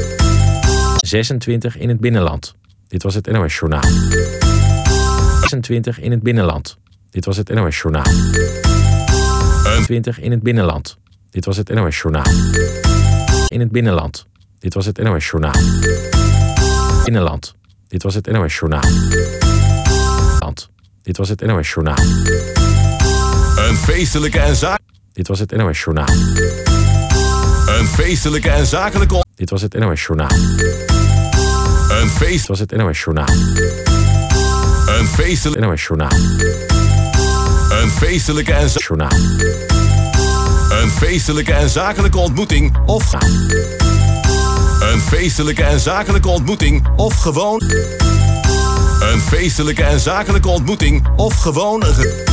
26 in het binnenland. Dit was het NOS Journaal. 26 in het binnenland. Dit was het NOS Journaal. 20 in het binnenland. Dit was het NOS Journaal. In het binnenland. Dit was het NOS Journaal. Binnenland. Dit was het NOS Journaal. Dit was het NOS Journaal. Een feestelijke en zakelijke. Dit was het NOS Journaal. Een feestelijke en zakelijke. Dit was het NOS Journaal. Een feest. Dit was het NOS Journaal. Een feestelijke NOS Journaal. Een feestelijke en Journaal. Een feestelijke en zakelijke ontmoeting of een feestelijke en zakelijke ontmoeting of gewoon een feestelijke en zakelijke ontmoeting of gewoon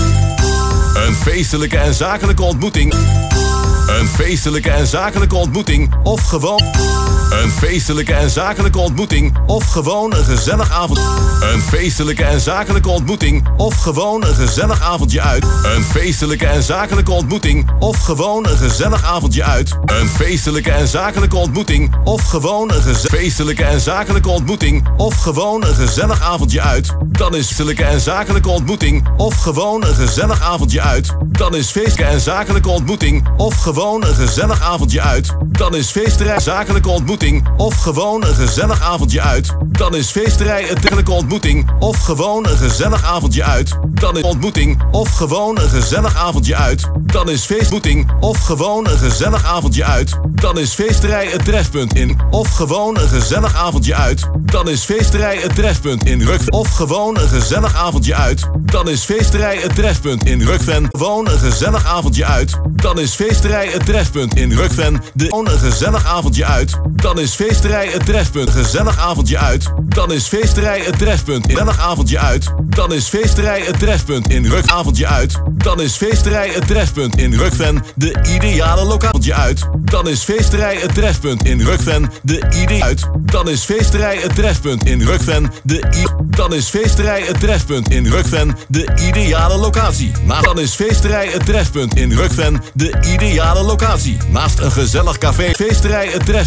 een feestelijke en zakelijke ontmoeting. Een feestelijke en zakelijke ontmoeting of gewoon een feestelijke en zakelijke ontmoeting of gewoon een gezellig avond. Een feestelijke en zakelijke ontmoeting of gewoon een gezellig avondje uit. Een feestelijke en zakelijke ontmoeting of gewoon een gezellig avondje uit. Een feestelijke en zakelijke ontmoeting of gewoon een feestelijke en zakelijke ontmoeting of gewoon een gezellig avondje uit. Dan is feestelijke en zakelijke ontmoeting of gewoon een gezellig avondje uit. Dan is feestelijke en zakelijke ontmoeting of gewoon een gezellig avondje uit. Dan is feesterij zakelijke ontmoeting of gewoon een gezellig avondje uit. Dan is feesterij een dergelijke ontmoeting of gewoon een gezellig avondje uit. Dan is ontmoeting of gewoon een gezellig avondje uit. Dan is feestmoeting of gewoon een gezellig avondje uit. Dan is feesterij het trefpunt in of gewoon een gezellig avondje uit. Dan is feesterij het trefpunt in Rukven of gewoon een gezellig avondje uit. Dan is feesterij het trefpunt in Rukven gewoon een gezellig avondje uit. Dan is feesterij het trefpunt in Rukven gewoon een gezellig avondje uit. Dan is feesterij het trefpunt gezellig avondje uit. Dan is feesterij het trefpunt in gezellig avondje uit. Dan is feesterij het trefpunt in Ruk avondje uit. Dan is feesterij het trefpunt in Rukven de ideale locatie uit. Dan is feesterij het trefpunt in Rukven de idee uit. Dan is feesterij het trefpunt in Rukven dan is feesterij het trefpunt in Rukven de ideale locatie. Maar dan is feesterij het trefpunt in Rukven de ideale locatie. Naast een gezellig café. Feesterij het trefpunt in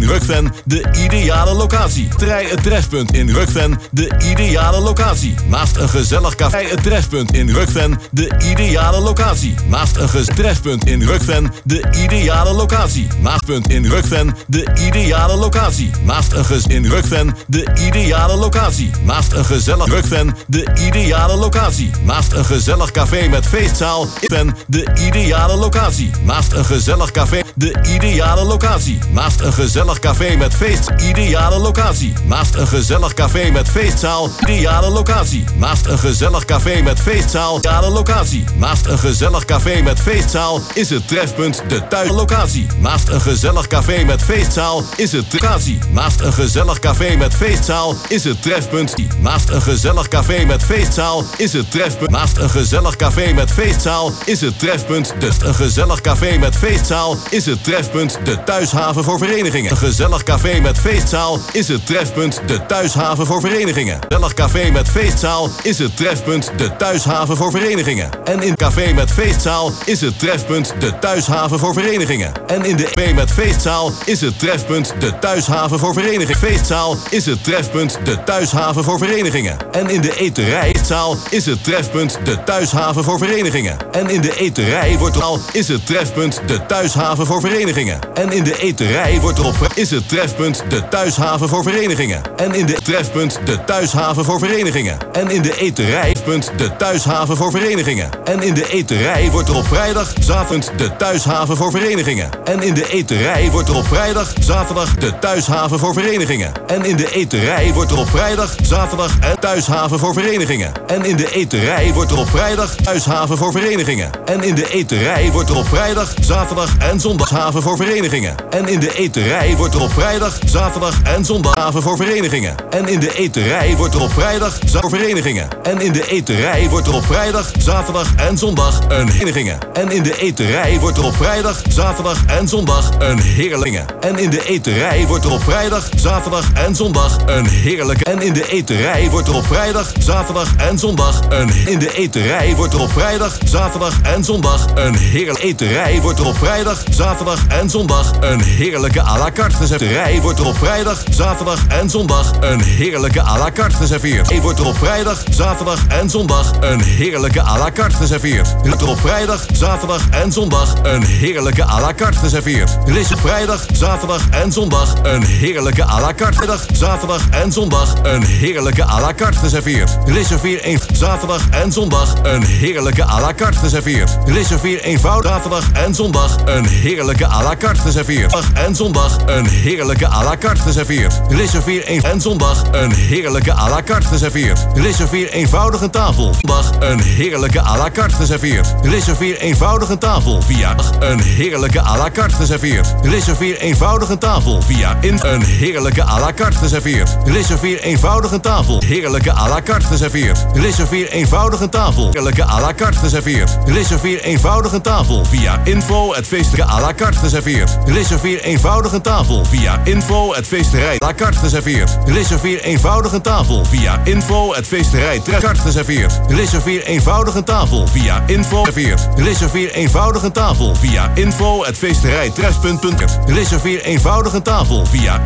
Rukven de ideale locatie. Het trefpunt in Rukven de ideale locatie. Naast een gezellig café. Het trefpunt in Rukven de ideale locatie. Naast een trefpunt in Rukven de ideale locatie. Naast punt in Rukven de ideale locatie. Naast een in Rukven de ideale locatie. Naast een gezellig Rukven de ideale locatie. Naast een gezellig café met feestzaal. Rukven de ideale locatie. Naast een gezellig café de ideale locatie. Naast een gezellig café met feest ideale locatie. Naast een gezellig café met feestzaal ideale locatie. Naast een gezellig café met feestzaal ideale locatie. Naast een gezellig café met feestzaal is het trefpunt de thuislocatie. Naast een gezellig café met feestzaal is het locatie. Naast een gezellig café met feestzaal is het trefpunt. Naast een gezellig café met feestzaal is het trefpunt. Naast een gezellig café met feestzaal is het trefpunt. Dus een gezellig café met feestzaal is het trefpunt. De thuishaven voor verenigingen. Een gezellig café met feestzaal is het trefpunt. De thuishaven voor verenigingen. Een gezellig café met feestzaal is het trefpunt. De thuishaven voor verenigingen. En in café met feestzaal is het trefpunt. De thuishaven voor verenigingen. En in de café met feestzaal is het trefpunt. De thuishaven voor verenigingen. Feestzaal is het trefpunt. De thuishaven voor verenigingen. En in de eterijzaal is het trefpunt. De thuishaven voor verenigingen. En in de eterij wordt er al is het trefpunt. De thuishaven voor verenigingen. En in de eterij wordt erop is het trefpunt. De thuishaven voor verenigingen. En in de trefpunt. De thuishaven voor verenigingen. En in de eterij punt. De thuishaven voor verenigingen. En in de eterij wordt er op vrijdag zaterdag de thuishaven voor verenigingen. En in de eterij wordt er op vrijdag zaterdag de thuishaven voor verenigingen. En in de eterij wordt er op vrijdag zaterdag en thuishaven voor verenigingen. En in de eterij wordt er op vrijdag thuishaven voor verenigingen. En in de eterij wordt er op vrijdag zaterdag en zondaghaven voor verenigingen. En in de eterij wordt er op vrijdag zaterdag en zondaghaven voor verenigingen. En in de eterij wordt er op vrijdag voor verenigingen. En in de eterij wordt er op vrijdag zaterdag en zondag een verenigingen. En in de eterij wordt er op vrijdag zaterdag en zondag een heerlijke. En in de eterij wordt er op vrijdag zaterdag en zondag een heerlijke. En in de eterij wordt er op vrijdag zaterdag en zondag een in de eterij wordt er op vrijdag zaterdag en zondag een heerlijke eterij wordt er op vrijdag zaterdag en zondag een heerlijke à la carte eterij wordt er op vrijdag zaterdag en zondag een heerlijke à la carte geserveerd. Wordt er op vrijdag zaterdag en zondag een heerlijke à la carte geserveerd. Wordt er op vrijdag zaterdag en zondag een heerlijke à la carte geserveerd. Er is op vrijdag zaterdag en zondag een heerlijke à la carte. Vrijdag, zaterdag en zondag een heerlijke à la carte geserveerd. Reserveer een zaterdag en zondag een heerlijke à la carte geserveerd. Reserveer eenvoudig zaterdag en zondag een heerlijke à la carte geserveerd. Zaterdag en zondag een heerlijke à la carte geserveerd. Reserveer een en zondag een heerlijke à la carte geserveerd. Reserveer eenvoudig een tafel. Zondag een heerlijke à la carte geserveerd. Reserveer eenvoudig een tafel via een heerlijke à la carte geserveerd. Reserveer eenvoudig een tafel via in een heerlijke à la carte geserveerd. Reserveer eenvoudig een tafel. Heerlijke à la carte geserveerd. Reserveer eenvoudig een tafel. Heerlijke à la carte geserveerd. Reserveer eenvoudig een tafel via info@feestelijke à la carte geserveerd. Reserveer eenvoudig een tafel via info@feesterij à la carte geserveerd. Reserveer eenvoudig een tafel via info@feesterij carte geserveerd. Reserveer eenvoudig een tafel via info geserveerd. Reserveer eenvoudig een tafel via info@feesterijtres.nl. Reserveer eenvoudig een tafel via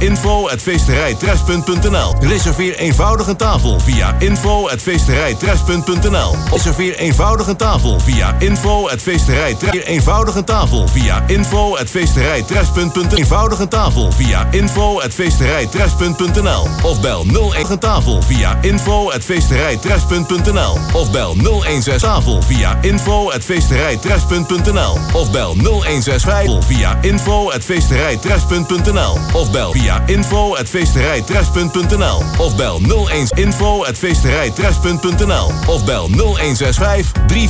info@feesterijtres.nl. Reserveer eenvoudig een tafel via info@feesterijtres.nl. Reserveer eenvoudig een tafel via info@feesterijtres. Eenvoudig een tafel via info@feesterijtres.nl. Eenvoudig een tafel via info@feesterijtres.nl. Of bel 01 een tafel via info@feesterijtres.nl. Of bel 016 tafel via info@feesterijtres.nl. Of bel 0165 via info@feesterijtres.nl. Of bel via info@feesterijtres.nl. Of bel 01 info@feesterijtres.nl. Of bel 0165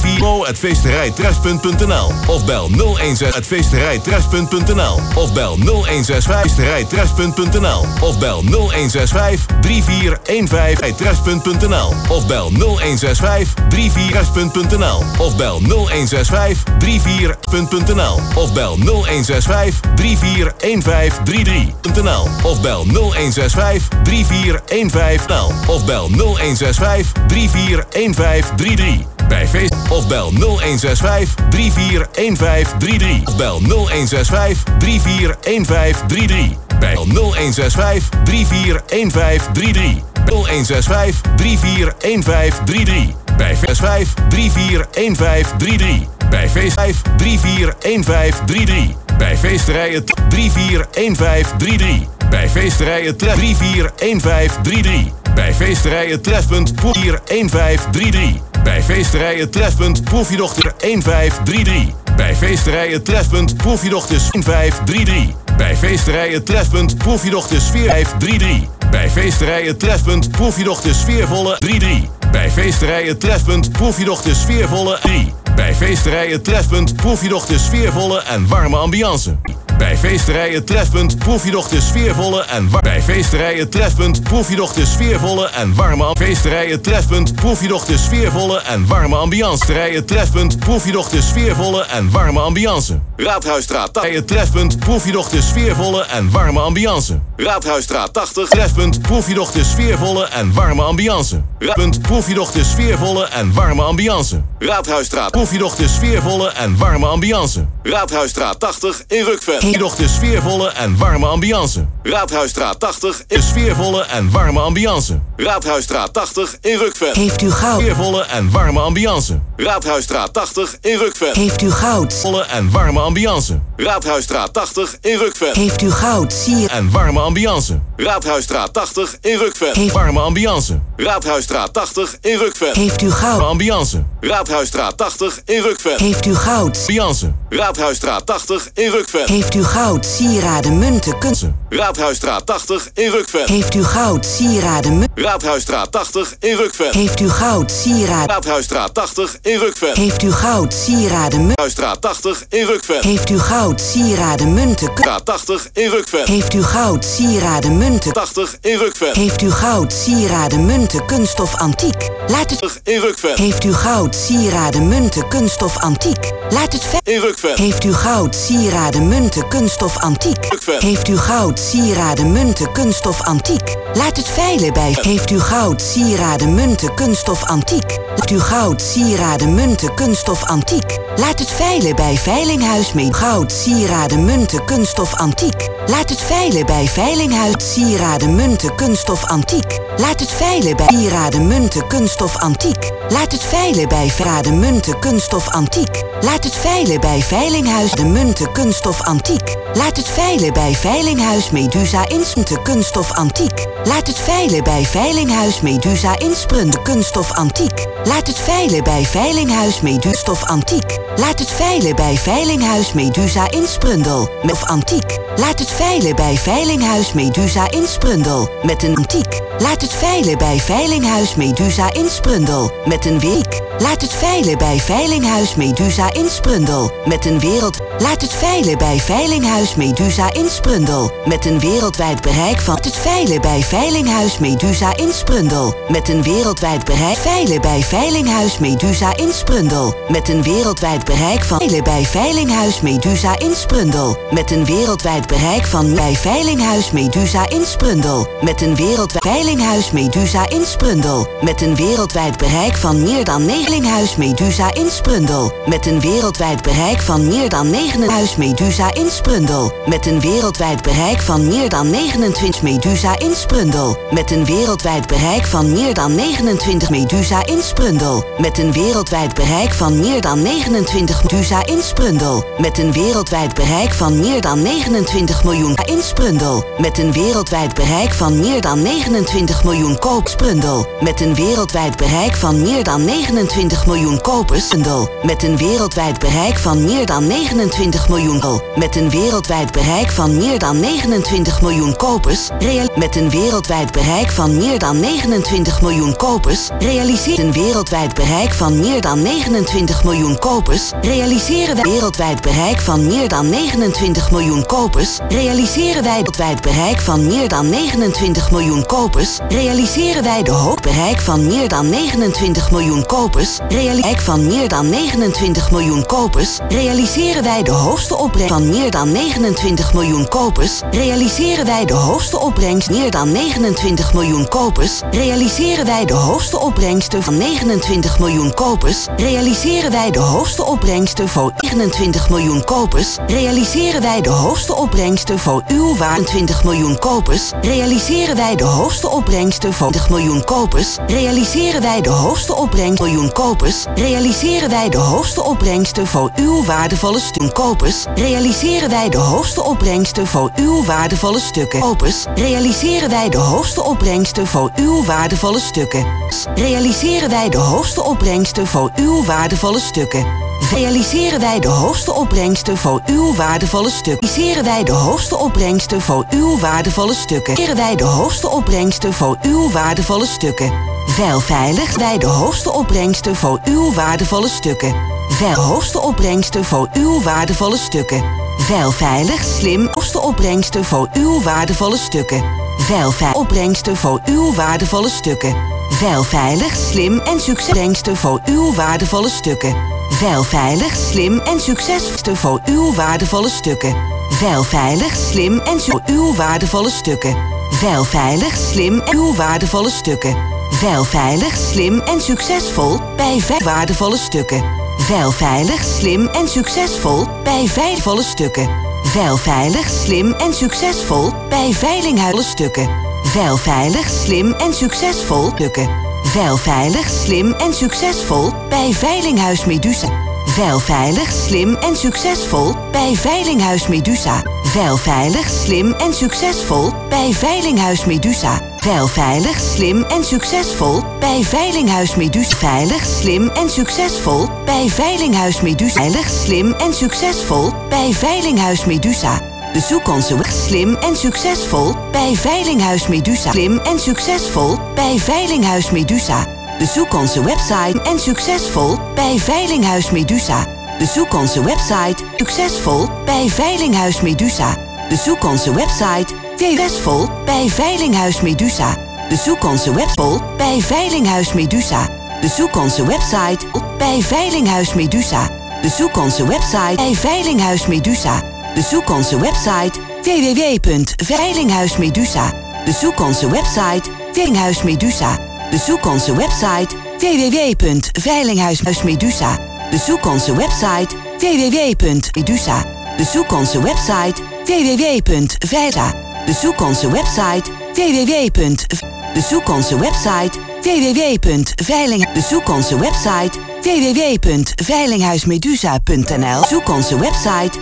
34@feesterijtres.nl. Of bel 01@feesterijtres.nl. Of bel 0165 feesterijtres.nl. Of bel 0165 3415-tres.nl. Of bel 0165 34-tres.nl. Of bel 0165 34.nl. Of bel 0165 341533.nl. Of bel 0165 3415.nl. Of bel 0165 341533. Bij feest. Of bel 0165 341533. Of bel 0165 341533. Bij 0165 341533. 0165 341533. Bij 65 341533. Bij feest 341533. Bij feesterijen 341533. Bij feesterijen 341533. Bij feesterijen Trefpunt 4533. Bij feesterijen Trefpunt Proefjedochter 1533. Bij feesterijen Trefpunt Proefjedochters 1533. Bij feesterijen Trefpunt Proefjedochters 4533. Bij feesterijen Trefpunt Proefjedochters Sfeervolle 33. Bij feesterijen Trefpunt Proefjedochters Sfeervolle 3. Bij feesterijen Trefpunt Proefjedochters Sfeervolle en warme ambiance. Bij feesterijen Trefpunt Proefjedochters Sfeervolle en warme. Bij feesterijen Trefpunt Proefjedochters Sfeervolle en warme. Feesterijen Trefpunt Proefjedochters Sfeervolle en warme ambiance. Feesterijen Trefpunt Proefjedochters Sfeervolle en warme ambiance. Raadhuisstraat 80. Trefpunt Proefjedochters Sfeervolle en warme ambiance. Raadhuisstraat 80. Trefpunt Proefjedochters Sfeervolle en warme ambiance. Raadpunt Proefjedochters Sfeervolle en warme ambiance. Raadhuisstraat Proefjedochters Sfeervolle en warme ambiance. Raadhuisstraat 80 in Rukven. Proefjedochters Sfeervolle en warme ambiance. Raadhuisstraat 80 in Sfeervolle en warme ambiance. Raadhuisstraat 80 in Rukven. Heeft u goud? Sfeervolle en warme ambiance. Raadhuisstraat 80 in Rukven. Heeft u goud? Volle en warme ambiance. Raadhuisstraat 80 in Rukven. Heeft u goud? Sier En warme ambiance. Raadhuisstraat 80 in Rukven. Heeft Warme ambiance. Raadhuisstraat 80 in Rukven. Heeft u goud? Ambiance. Raadhuisstraat 80 in Rukven. Heeft u goud? Ambiance. Raadhuisstraat 80 in Rukven. Heeft u goud? Sieraden, munten, kunst. Raadhuisstraat 80 in Rukven. Heeft u goud? Sieraden, munten. Raadhuisstraat 80 in Rukven. Heeft u goud? Sieraden. Raadhuisstraat 80 in Rukven. Heeft u goud? Sieraden, munten. Raadhuisstraat 80 in Rukven. Heeft u goud? Sieraden, munten, kunst. Straat 80 in Rukven. Heeft u goud? Sieraden, munten. 80 in Rukven. Heeft u goud? Sieraden, munten, kunststof, antiek. Laat het... 80 in Rukven. Heeft u goud? Sieraden, munten, kunststof, antiek. Laat het... In Rukven. Heeft u goud? Sieraden, munten, kunststof, antiek. Rukven. Heeft u goud? Sieraden, munten, kunststof, antiek. Laat het veilen bij... Heeft u goud? Sieraden, munten, kunststof, antiek. Heeft u goud? Sieraden, munten, kunststof, antiek. Laat het veilen bij Veilinghuis mee. Goud, sieraden, munten, kunststof, antiek. Laat het veilen bij Veilinghuis. Sieraden, munten, kunststof, antiek. Laat het veilen bij sieraden, munten, kunststof, antiek. Laat het veilen bij sieraden, munten, kunststof, antiek. Laat het veilen bij Veilinghuis de munten, kunststof, antiek. Laat het veilen bij Veilinghuis Medusa Insprunten, kunststof, antiek. Laat het veilen bij Veilinghuis Medusa Insprunten, kunststof, antiek. Laat het veilen bij Veilinghuis Medustof, antiek. Laat het veilen bij Veilinghuis Medusa Insprundel, of antiek. Laat het veilen bij Veilinghuis Medusa Insprundel, met een antiek. Laat het veilen bij Veilinghuis Medusa Insprundel, met een week. Laat het veilen bij Veilinghuis Medusa Insprundel, met een wereld. Laat het veilen bij Veilinghuis Medusa Insprundel, met een wereldwijd bereik van. Het veilen bij Veilinghuis Medusa Insprundel, met een wereldwijd bereik. Veilen bij Veilinghuis Medusa Insprundel, met een wereldwijd bereik van. Veilen bij Veilinghuis Medusa Insprundel, met een wereldwijd bereik van. Bij Veilinghuis Medusa Insprundel, met een wereldwijd. Veilinghuis Medusa Insprundel, met een wereldwijd bereik van meer dan 9. Veilinghuis Medusa Insprundel, met een wereldwijd bereik van meer dan 9. Huis Medusa Insprundel, met een wereldwijd bereik van meer dan 29. Medusa Insprundel, met een wereldwijd bereik van meer dan 29. Medusa Insprundel, met een wereldwijd bereik van meer dan 29. Medusa Insprundel, met een wereldwijd bereik van meer dan 29 miljoen. Insprundel, met een wereldwijd bereik van meer dan 29 miljoen. Koopsprundel, met een wereldwijd bereik van meer dan 29 miljoen. Kopersprundel, met een wereldwijd bereik van meer dan 29 miljoen. Met een wereldwijd bereik van meer dan 29 miljoen kopers. Met een wereldwijd bereik van meer dan 29 miljoen kopers. Realiseert een wereldwijd bereik van meer dan 29 miljoen kopers. Realiseren wij wereldwijd bereik van meer dan 29 miljoen kopers. Realiseren wij wereldwijd bereik van meer dan 29 miljoen kopers. Realiseren wij de hoogbereik van meer dan 29 miljoen kopers. kopers, van meer dan 29 miljoen kopers, realiseren wij de hoogste opbrengst van meer dan 29 miljoen kopers, realiseren wij de hoogste opbrengst meer dan 29 miljoen kopers, realiseren wij de hoogste opbrengsten van 29 miljoen kopers, realiseren wij de hoogste opbrengsten voor 29 miljoen kopers, realiseren wij de hoogste opbrengsten voor uw waarde 20 miljoen kopers, realiseren wij de hoogste opbrengsten voor 20 miljoen kopers, realiseren wij de hoogste opbrengst miljoen kopers, realiseren wij de hoogste opbrengsten voor uw waardevolle stukken kopers, realiseren wij de hoogste opbrengsten voor uw waardevolle stukken kopers, realiseren wij de hoogste opbrengsten voor uw waardevolle stukken, realiseren wij de hoogste opbrengsten voor uw waardevolle stukken, realiseren wij de hoogste opbrengsten voor uw waardevolle stukken, realiseren wij de hoogste opbrengsten voor uw waardevolle stukken, realiseren wij de hoogste opbrengsten voor uw waardevolle stukken, veilig wij de hoogste opbrengsten voor uw waardevolle stukken, hoogste opbrengsten voor uw waardevolle stukken, veilig slim hoogste opbrengsten voor uw waardevolle stukken, veilig opbrengsten voor uw waardevolle stukken, veilig slim en succesopbrengsten voor uw waardevolle stukken, veilig slim en succesopbrengsten voor uw waardevolle stukken, veilig slim en voor uw waardevolle stukken, veilig slim en uw waardevolle stukken, veilig slim en succesvol bij waardevolle stukken, veilig slim en succesvol bij waardevolle stukken, veilig slim en succesvol bij veilinghuizen stukken, veilig slim en succesvol stukken, veilig slim en succesvol bij Veilinghuis Medusa, veilig slim en succesvol bij Veilinghuis Medusa, veilig slim en succesvol bij Veilinghuis Medusa, veilig slim en succesvol bij Veilinghuis Medusa, veilig slim en succesvol bij Veilinghuis Medusa, veilig slim en succesvol bij Veilinghuis Medusa. Bezoek onze website slim en succesvol bij Veilinghuis Medusa. Slim en succesvol bij Veilinghuis Medusa. Bezoek onze website en succesvol bij Veilinghuis Medusa. Bezoek onze website succesvol bij Veilinghuis Medusa. Bezoek onze website succesvol bij Veilinghuis Medusa. Bezoek onze website bij Veilinghuis Medusa. Bezoek onze website bij Veilinghuis Medusa. Bezoek onze website bij Veilinghuis Medusa. Bezoek onze website www.veilinghuismedusa. Bezoek onze website Veilinghuis Medusa. Bezoek onze website www.veilinghuismedusa. Bezoek onze website www.medusa. Bezoek onze website www.veilinghuis. Bezoek onze website Bezoek onze website www.veiling. Bezoek onze website www.veilinghuismedusa.nl. Bezoek onze website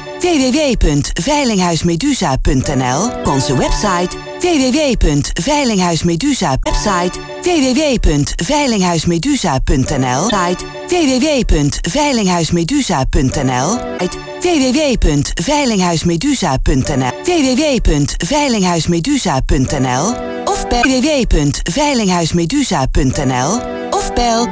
www.veilinghuismedusa.nl. Onze website www.veilinghuismedusa. Website www.veilinghuismedusa.nl. Site www.veilinghuismedusa.nl. www.veilinghuismedusa.nl. www.veilinghuismedusa.nl. Of bel www.veilinghuismedusa.nl. Of bel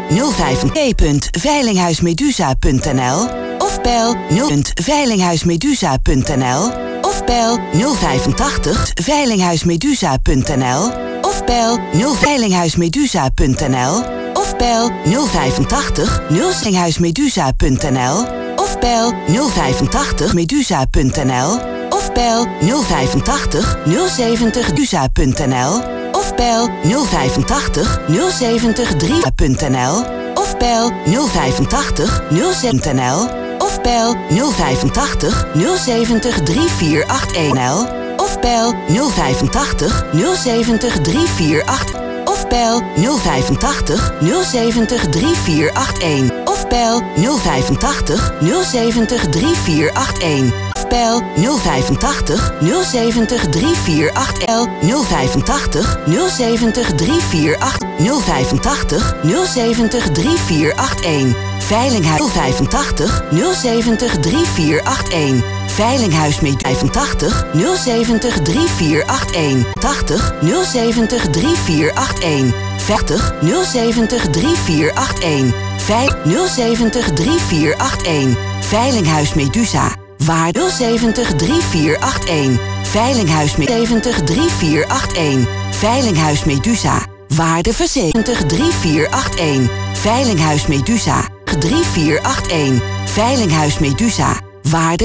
05.veilinghuismedusa.nl. Of bel 0.veilinghuismedusa.nl. Of bel 085 veilinghuismedusa.nl. Of bel 0veilinghuismedusa.nl. Of bel 085 veilinghuismedusa.nl. Of bel 085 medusa.nl. Of bel 085 070 medusa.nl. Of bel 085 070 3.nl. Of bel 085 070.nl. Of bel 085 070 3481. Of bel 085 070 3481. Of bel 085 070 3481. Of bel 085 070 3481. Of bel 085 070 3481. 085 070 3481. 085 070 3481. Veilinghuis 085 070 3481. Veilinghuis met 85 070 3481. 80 070 3481. 50 070 3481. 070 3481. Veilinghuis Medusa. Waar 070 3481. Veilinghuis 70 3481. Veilinghuis Medusa. Waardeverzekering 3481. Veilinghuis Medusa. 3481. Veilinghuis Medusa. Waarde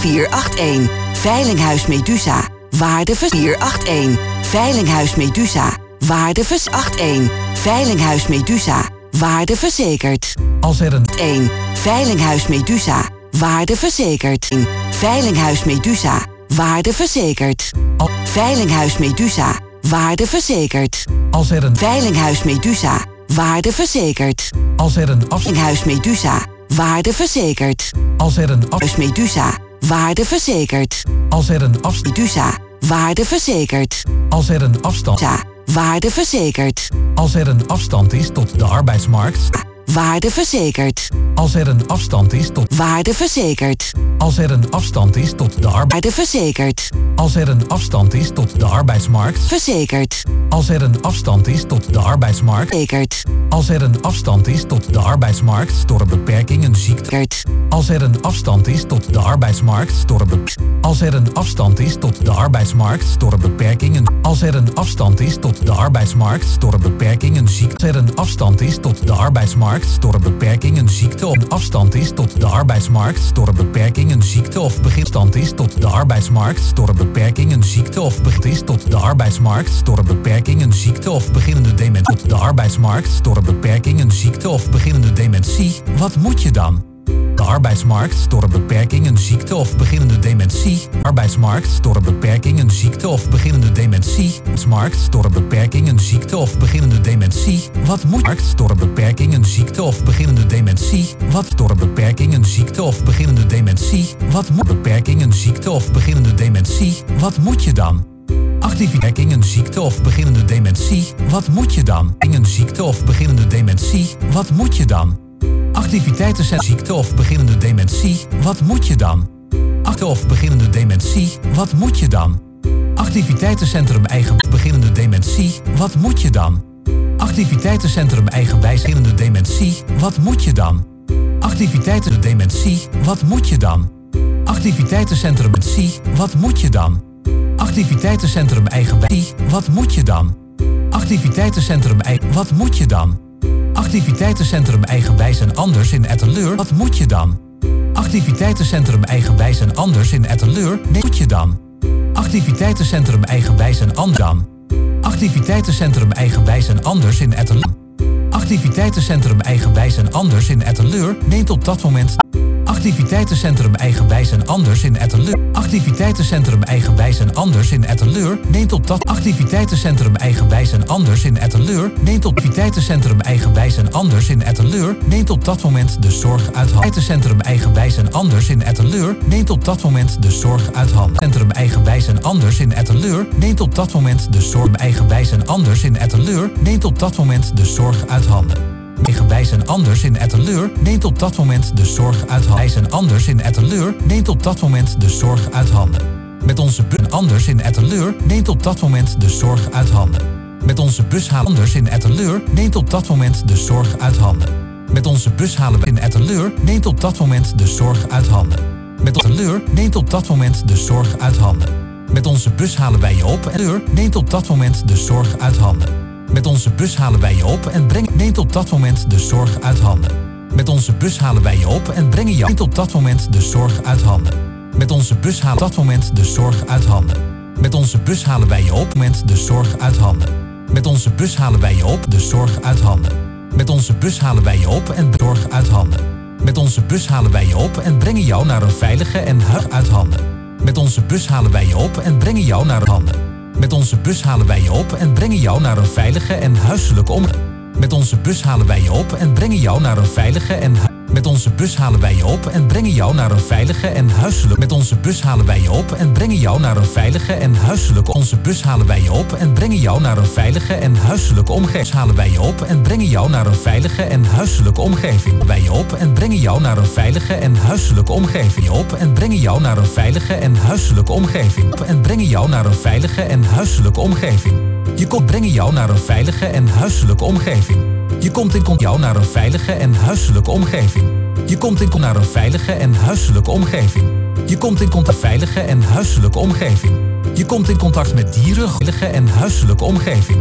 3481. Veilinghuis Medusa. Waarde 481. Veilinghuis Medusa. Waarde 81. Veilinghuis Medusa. Waarde verzekerd. Als er een 1. Veilinghuis Medusa. Waarde verzekerd. Veilinghuis Medusa. Waarde verzekerd. Veilinghuis Medusa. Waarde verzekerd. Als er een Veilinghuis Medusa. Waarde verzekerd. Als er een Veilinghuis Medusa. Waarde verzekerd. Als er een Huis Medusa. Waarde verzekerd. Als er een Medusa. Waarde verzekerd. Als er een afstand Waarde verzekerd. Als er een afstand is tot de arbeidsmarkt. Waarde verzekerd. Als er een afstand is tot Waarde verzekerd. Als er een afstand is tot de Waarde verzekerd. Als er een afstand is tot de arbeidsmarkt. Verzekerd. Als er een afstand is tot de arbeidsmarkt. Verzekerd. Als er een afstand is tot de arbeidsmarkt door een beperking, een ziekte. Als er een afstand is tot de arbeidsmarkt door een Als er een afstand is tot de arbeidsmarkt door een beperking, een Als er een afstand is tot de arbeidsmarkt door een beperking, een ziekte. Als er een afstand is tot de arbeidsmarkt door een beperking, een ziekte. Of een afstand is tot de arbeidsmarkt door een beperking, een ziekte. Of beginstand is tot de arbeidsmarkt door een beperking, een ziekte. Of begint is tot de arbeidsmarkt door een beperking, een ziekte. Of beginnende dementie tot de arbeidsmarkt door een beperking, een ziekte. Of beginnende dementie. Wat moet je dan? De arbeidsmarkt door een beperking, een ziekte of beginnende dementie. Arbeidsmarkt door een beperking, een ziekte of beginnende dementie. Arbeidsmarkt door een beperking, een ziekte of beginnende dementie. Wat moet je door een beperking, een ziekte of beginnende dementie? Wat door een beperking, een ziekte of beginnende dementie? Wat moet beperking, een ziekte of beginnende dementie? Wat moet je dan? Activiteit, een ziekte of beginnende dementie. Wat moet je dan? Een ziekte of beginnende dementie. Wat moet je dan? Activiteiten zijn ziekte of beginnende dementie. Wat moet je dan? Ziekte of beginnende dementie. Wat moet je dan? Activiteitencentrum eigen beginnende dementie. Wat moet je dan? Activiteitencentrum eigenwijs beginnende dementie. Wat moet je dan? Activiteiten dementie. Wat moet je dan? Activiteitencentrum dementie. Wat moet je dan? Activiteitencentrum eigenwijs. Wat moet je dan? Activiteitencentrum eigen. Wat moet je dan? Activiteitencentrum Eigenwijs en Anders in Etteleur. Wat moet je dan? Activiteitencentrum Eigenwijs en Anders in Etteleur. Nee, moet je dan? Activiteitencentrum Eigenwijs en Anders dan? Activiteitencentrum Eigenwijs en Anders in Etteleur. Activiteitencentrum Eigenwijs en Anders in Etteleur neemt op dat moment. Activiteitencentrum Eigenwijs en Anders in Etteleur. Activiteitencentrum Eigenwijs en Anders in Etteleur neemt op dat. Activiteitencentrum Eigenwijs en Anders in Etteleur neemt op. Activiteitencentrum Eigenwijs en Anders in Etteleur neemt op dat moment de zorg uit handen. Activiteitencentrum Eigenwijs en Anders in Etteleur neemt op dat moment de zorg uit handen. Centrum Eigenwijs en Anders in Etteleur neemt op dat moment de zorg. Eigenwijs en Anders in Etteleur neemt op dat moment de zorg uit handen. Eigenwijs en Anders in Etteleur neemt op dat moment de zorg uit handen. En Anders in Etteleur neemt op dat moment de zorg uit handen. Met onze bus Anders in Etteleur neemt op dat moment de zorg uit handen. Met onze bus halen Anders in Etteleur neemt op dat moment de zorg uit handen. Met onze bus halen we in Etteleur neemt op dat moment de zorg uit handen. Met Etteleur neemt op dat moment de zorg uit handen. Met onze bus halen wij je op en neemt op dat moment de zorg uit handen. Met onze bus halen wij je op en neemt op dat moment de zorg uit handen. Met onze bus halen wij je op en brengen je neemt op dat moment de zorg uit handen. Met onze bus halen op dat moment de zorg uit handen. Met onze bus halen wij je op moment de zorg uit handen. Met onze bus halen wij je op de zorg uit handen. Met onze bus halen wij je op en zorg uit handen. Met onze bus halen wij je op en brengen jou naar een veilige en huis uit handen. Met onze bus halen wij je op en brengen jou naar handen. Met onze bus halen wij je op en brengen jou naar een veilige en huiselijke omgeving. Met onze bus halen wij je op en brengen jou naar een veilige en Met onze bus halen wij je op en brengen jou naar een veilige en huiselijke. Met onze bus halen wij je op en brengen jou naar een veilige en huiselijke. Onze bus halen wij je op en brengen jou naar een veilige en huiselijke omgeving. Halen wij je op en brengen jou naar een veilige en huiselijke omgeving. Wij je op en brengen jou naar een veilige en huiselijke omgeving. Je op en brengen jou naar een veilige en huiselijke omgeving. Op en brengen jou naar een veilige en huiselijke omgeving. Je komt brengen jou naar een veilige en huiselijke omgeving. Je komt in jou naar een veilige en huiselijke omgeving. Je komt in naar een veilige en huiselijke omgeving. Je komt in contact veilige en huiselijke omgeving. Je komt in contact met dieren, veilige en huiselijke omgeving.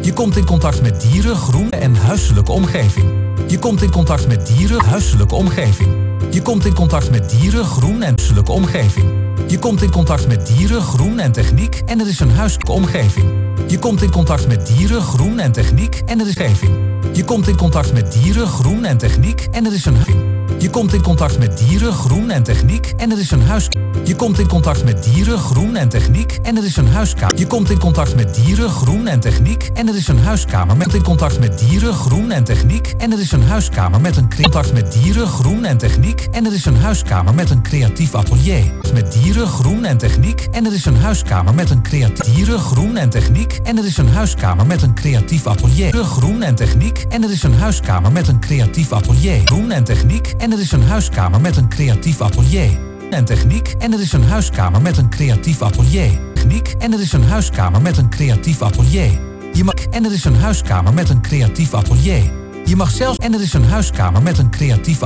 Je komt in contact met dieren, groen en huiselijke omgeving. Je komt in contact met dieren, huiselijke omgeving. Je komt in contact met dieren, groen en huiselijke omgeving. Je komt in contact met dieren, groen en techniek en er is een huiselijke omgeving. Je komt in contact met dieren, groen en techniek en er is omgeving. Je komt in contact met dieren, groen en techniek en er is een huis. Je komt in contact met dieren, groen en techniek en er is een huis. Je komt in contact met dieren, groen en techniek en er is een huiskamer. Je komt in contact met dieren, groen en techniek en er is een huiskamer. Met in contact met dieren, groen en techniek en er is een huiskamer met een contact met dieren, groen en techniek en er is een huiskamer met een creatief atelier. Met dieren, groen en techniek en er is een huiskamer met een creatief dieren, groen en techniek en er is een huiskamer met een creatief atelier. Groen en techniek en er is een huiskamer met een creatief atelier. Groen en techniek en er is een huiskamer met een creatief atelier. En techniek en er is een huiskamer met een creatief atelier. Techniek en er is een huiskamer met een creatief atelier. Je mag en er is een huiskamer met een creatief atelier. Je mag zelfs en er is een huiskamer met een creatief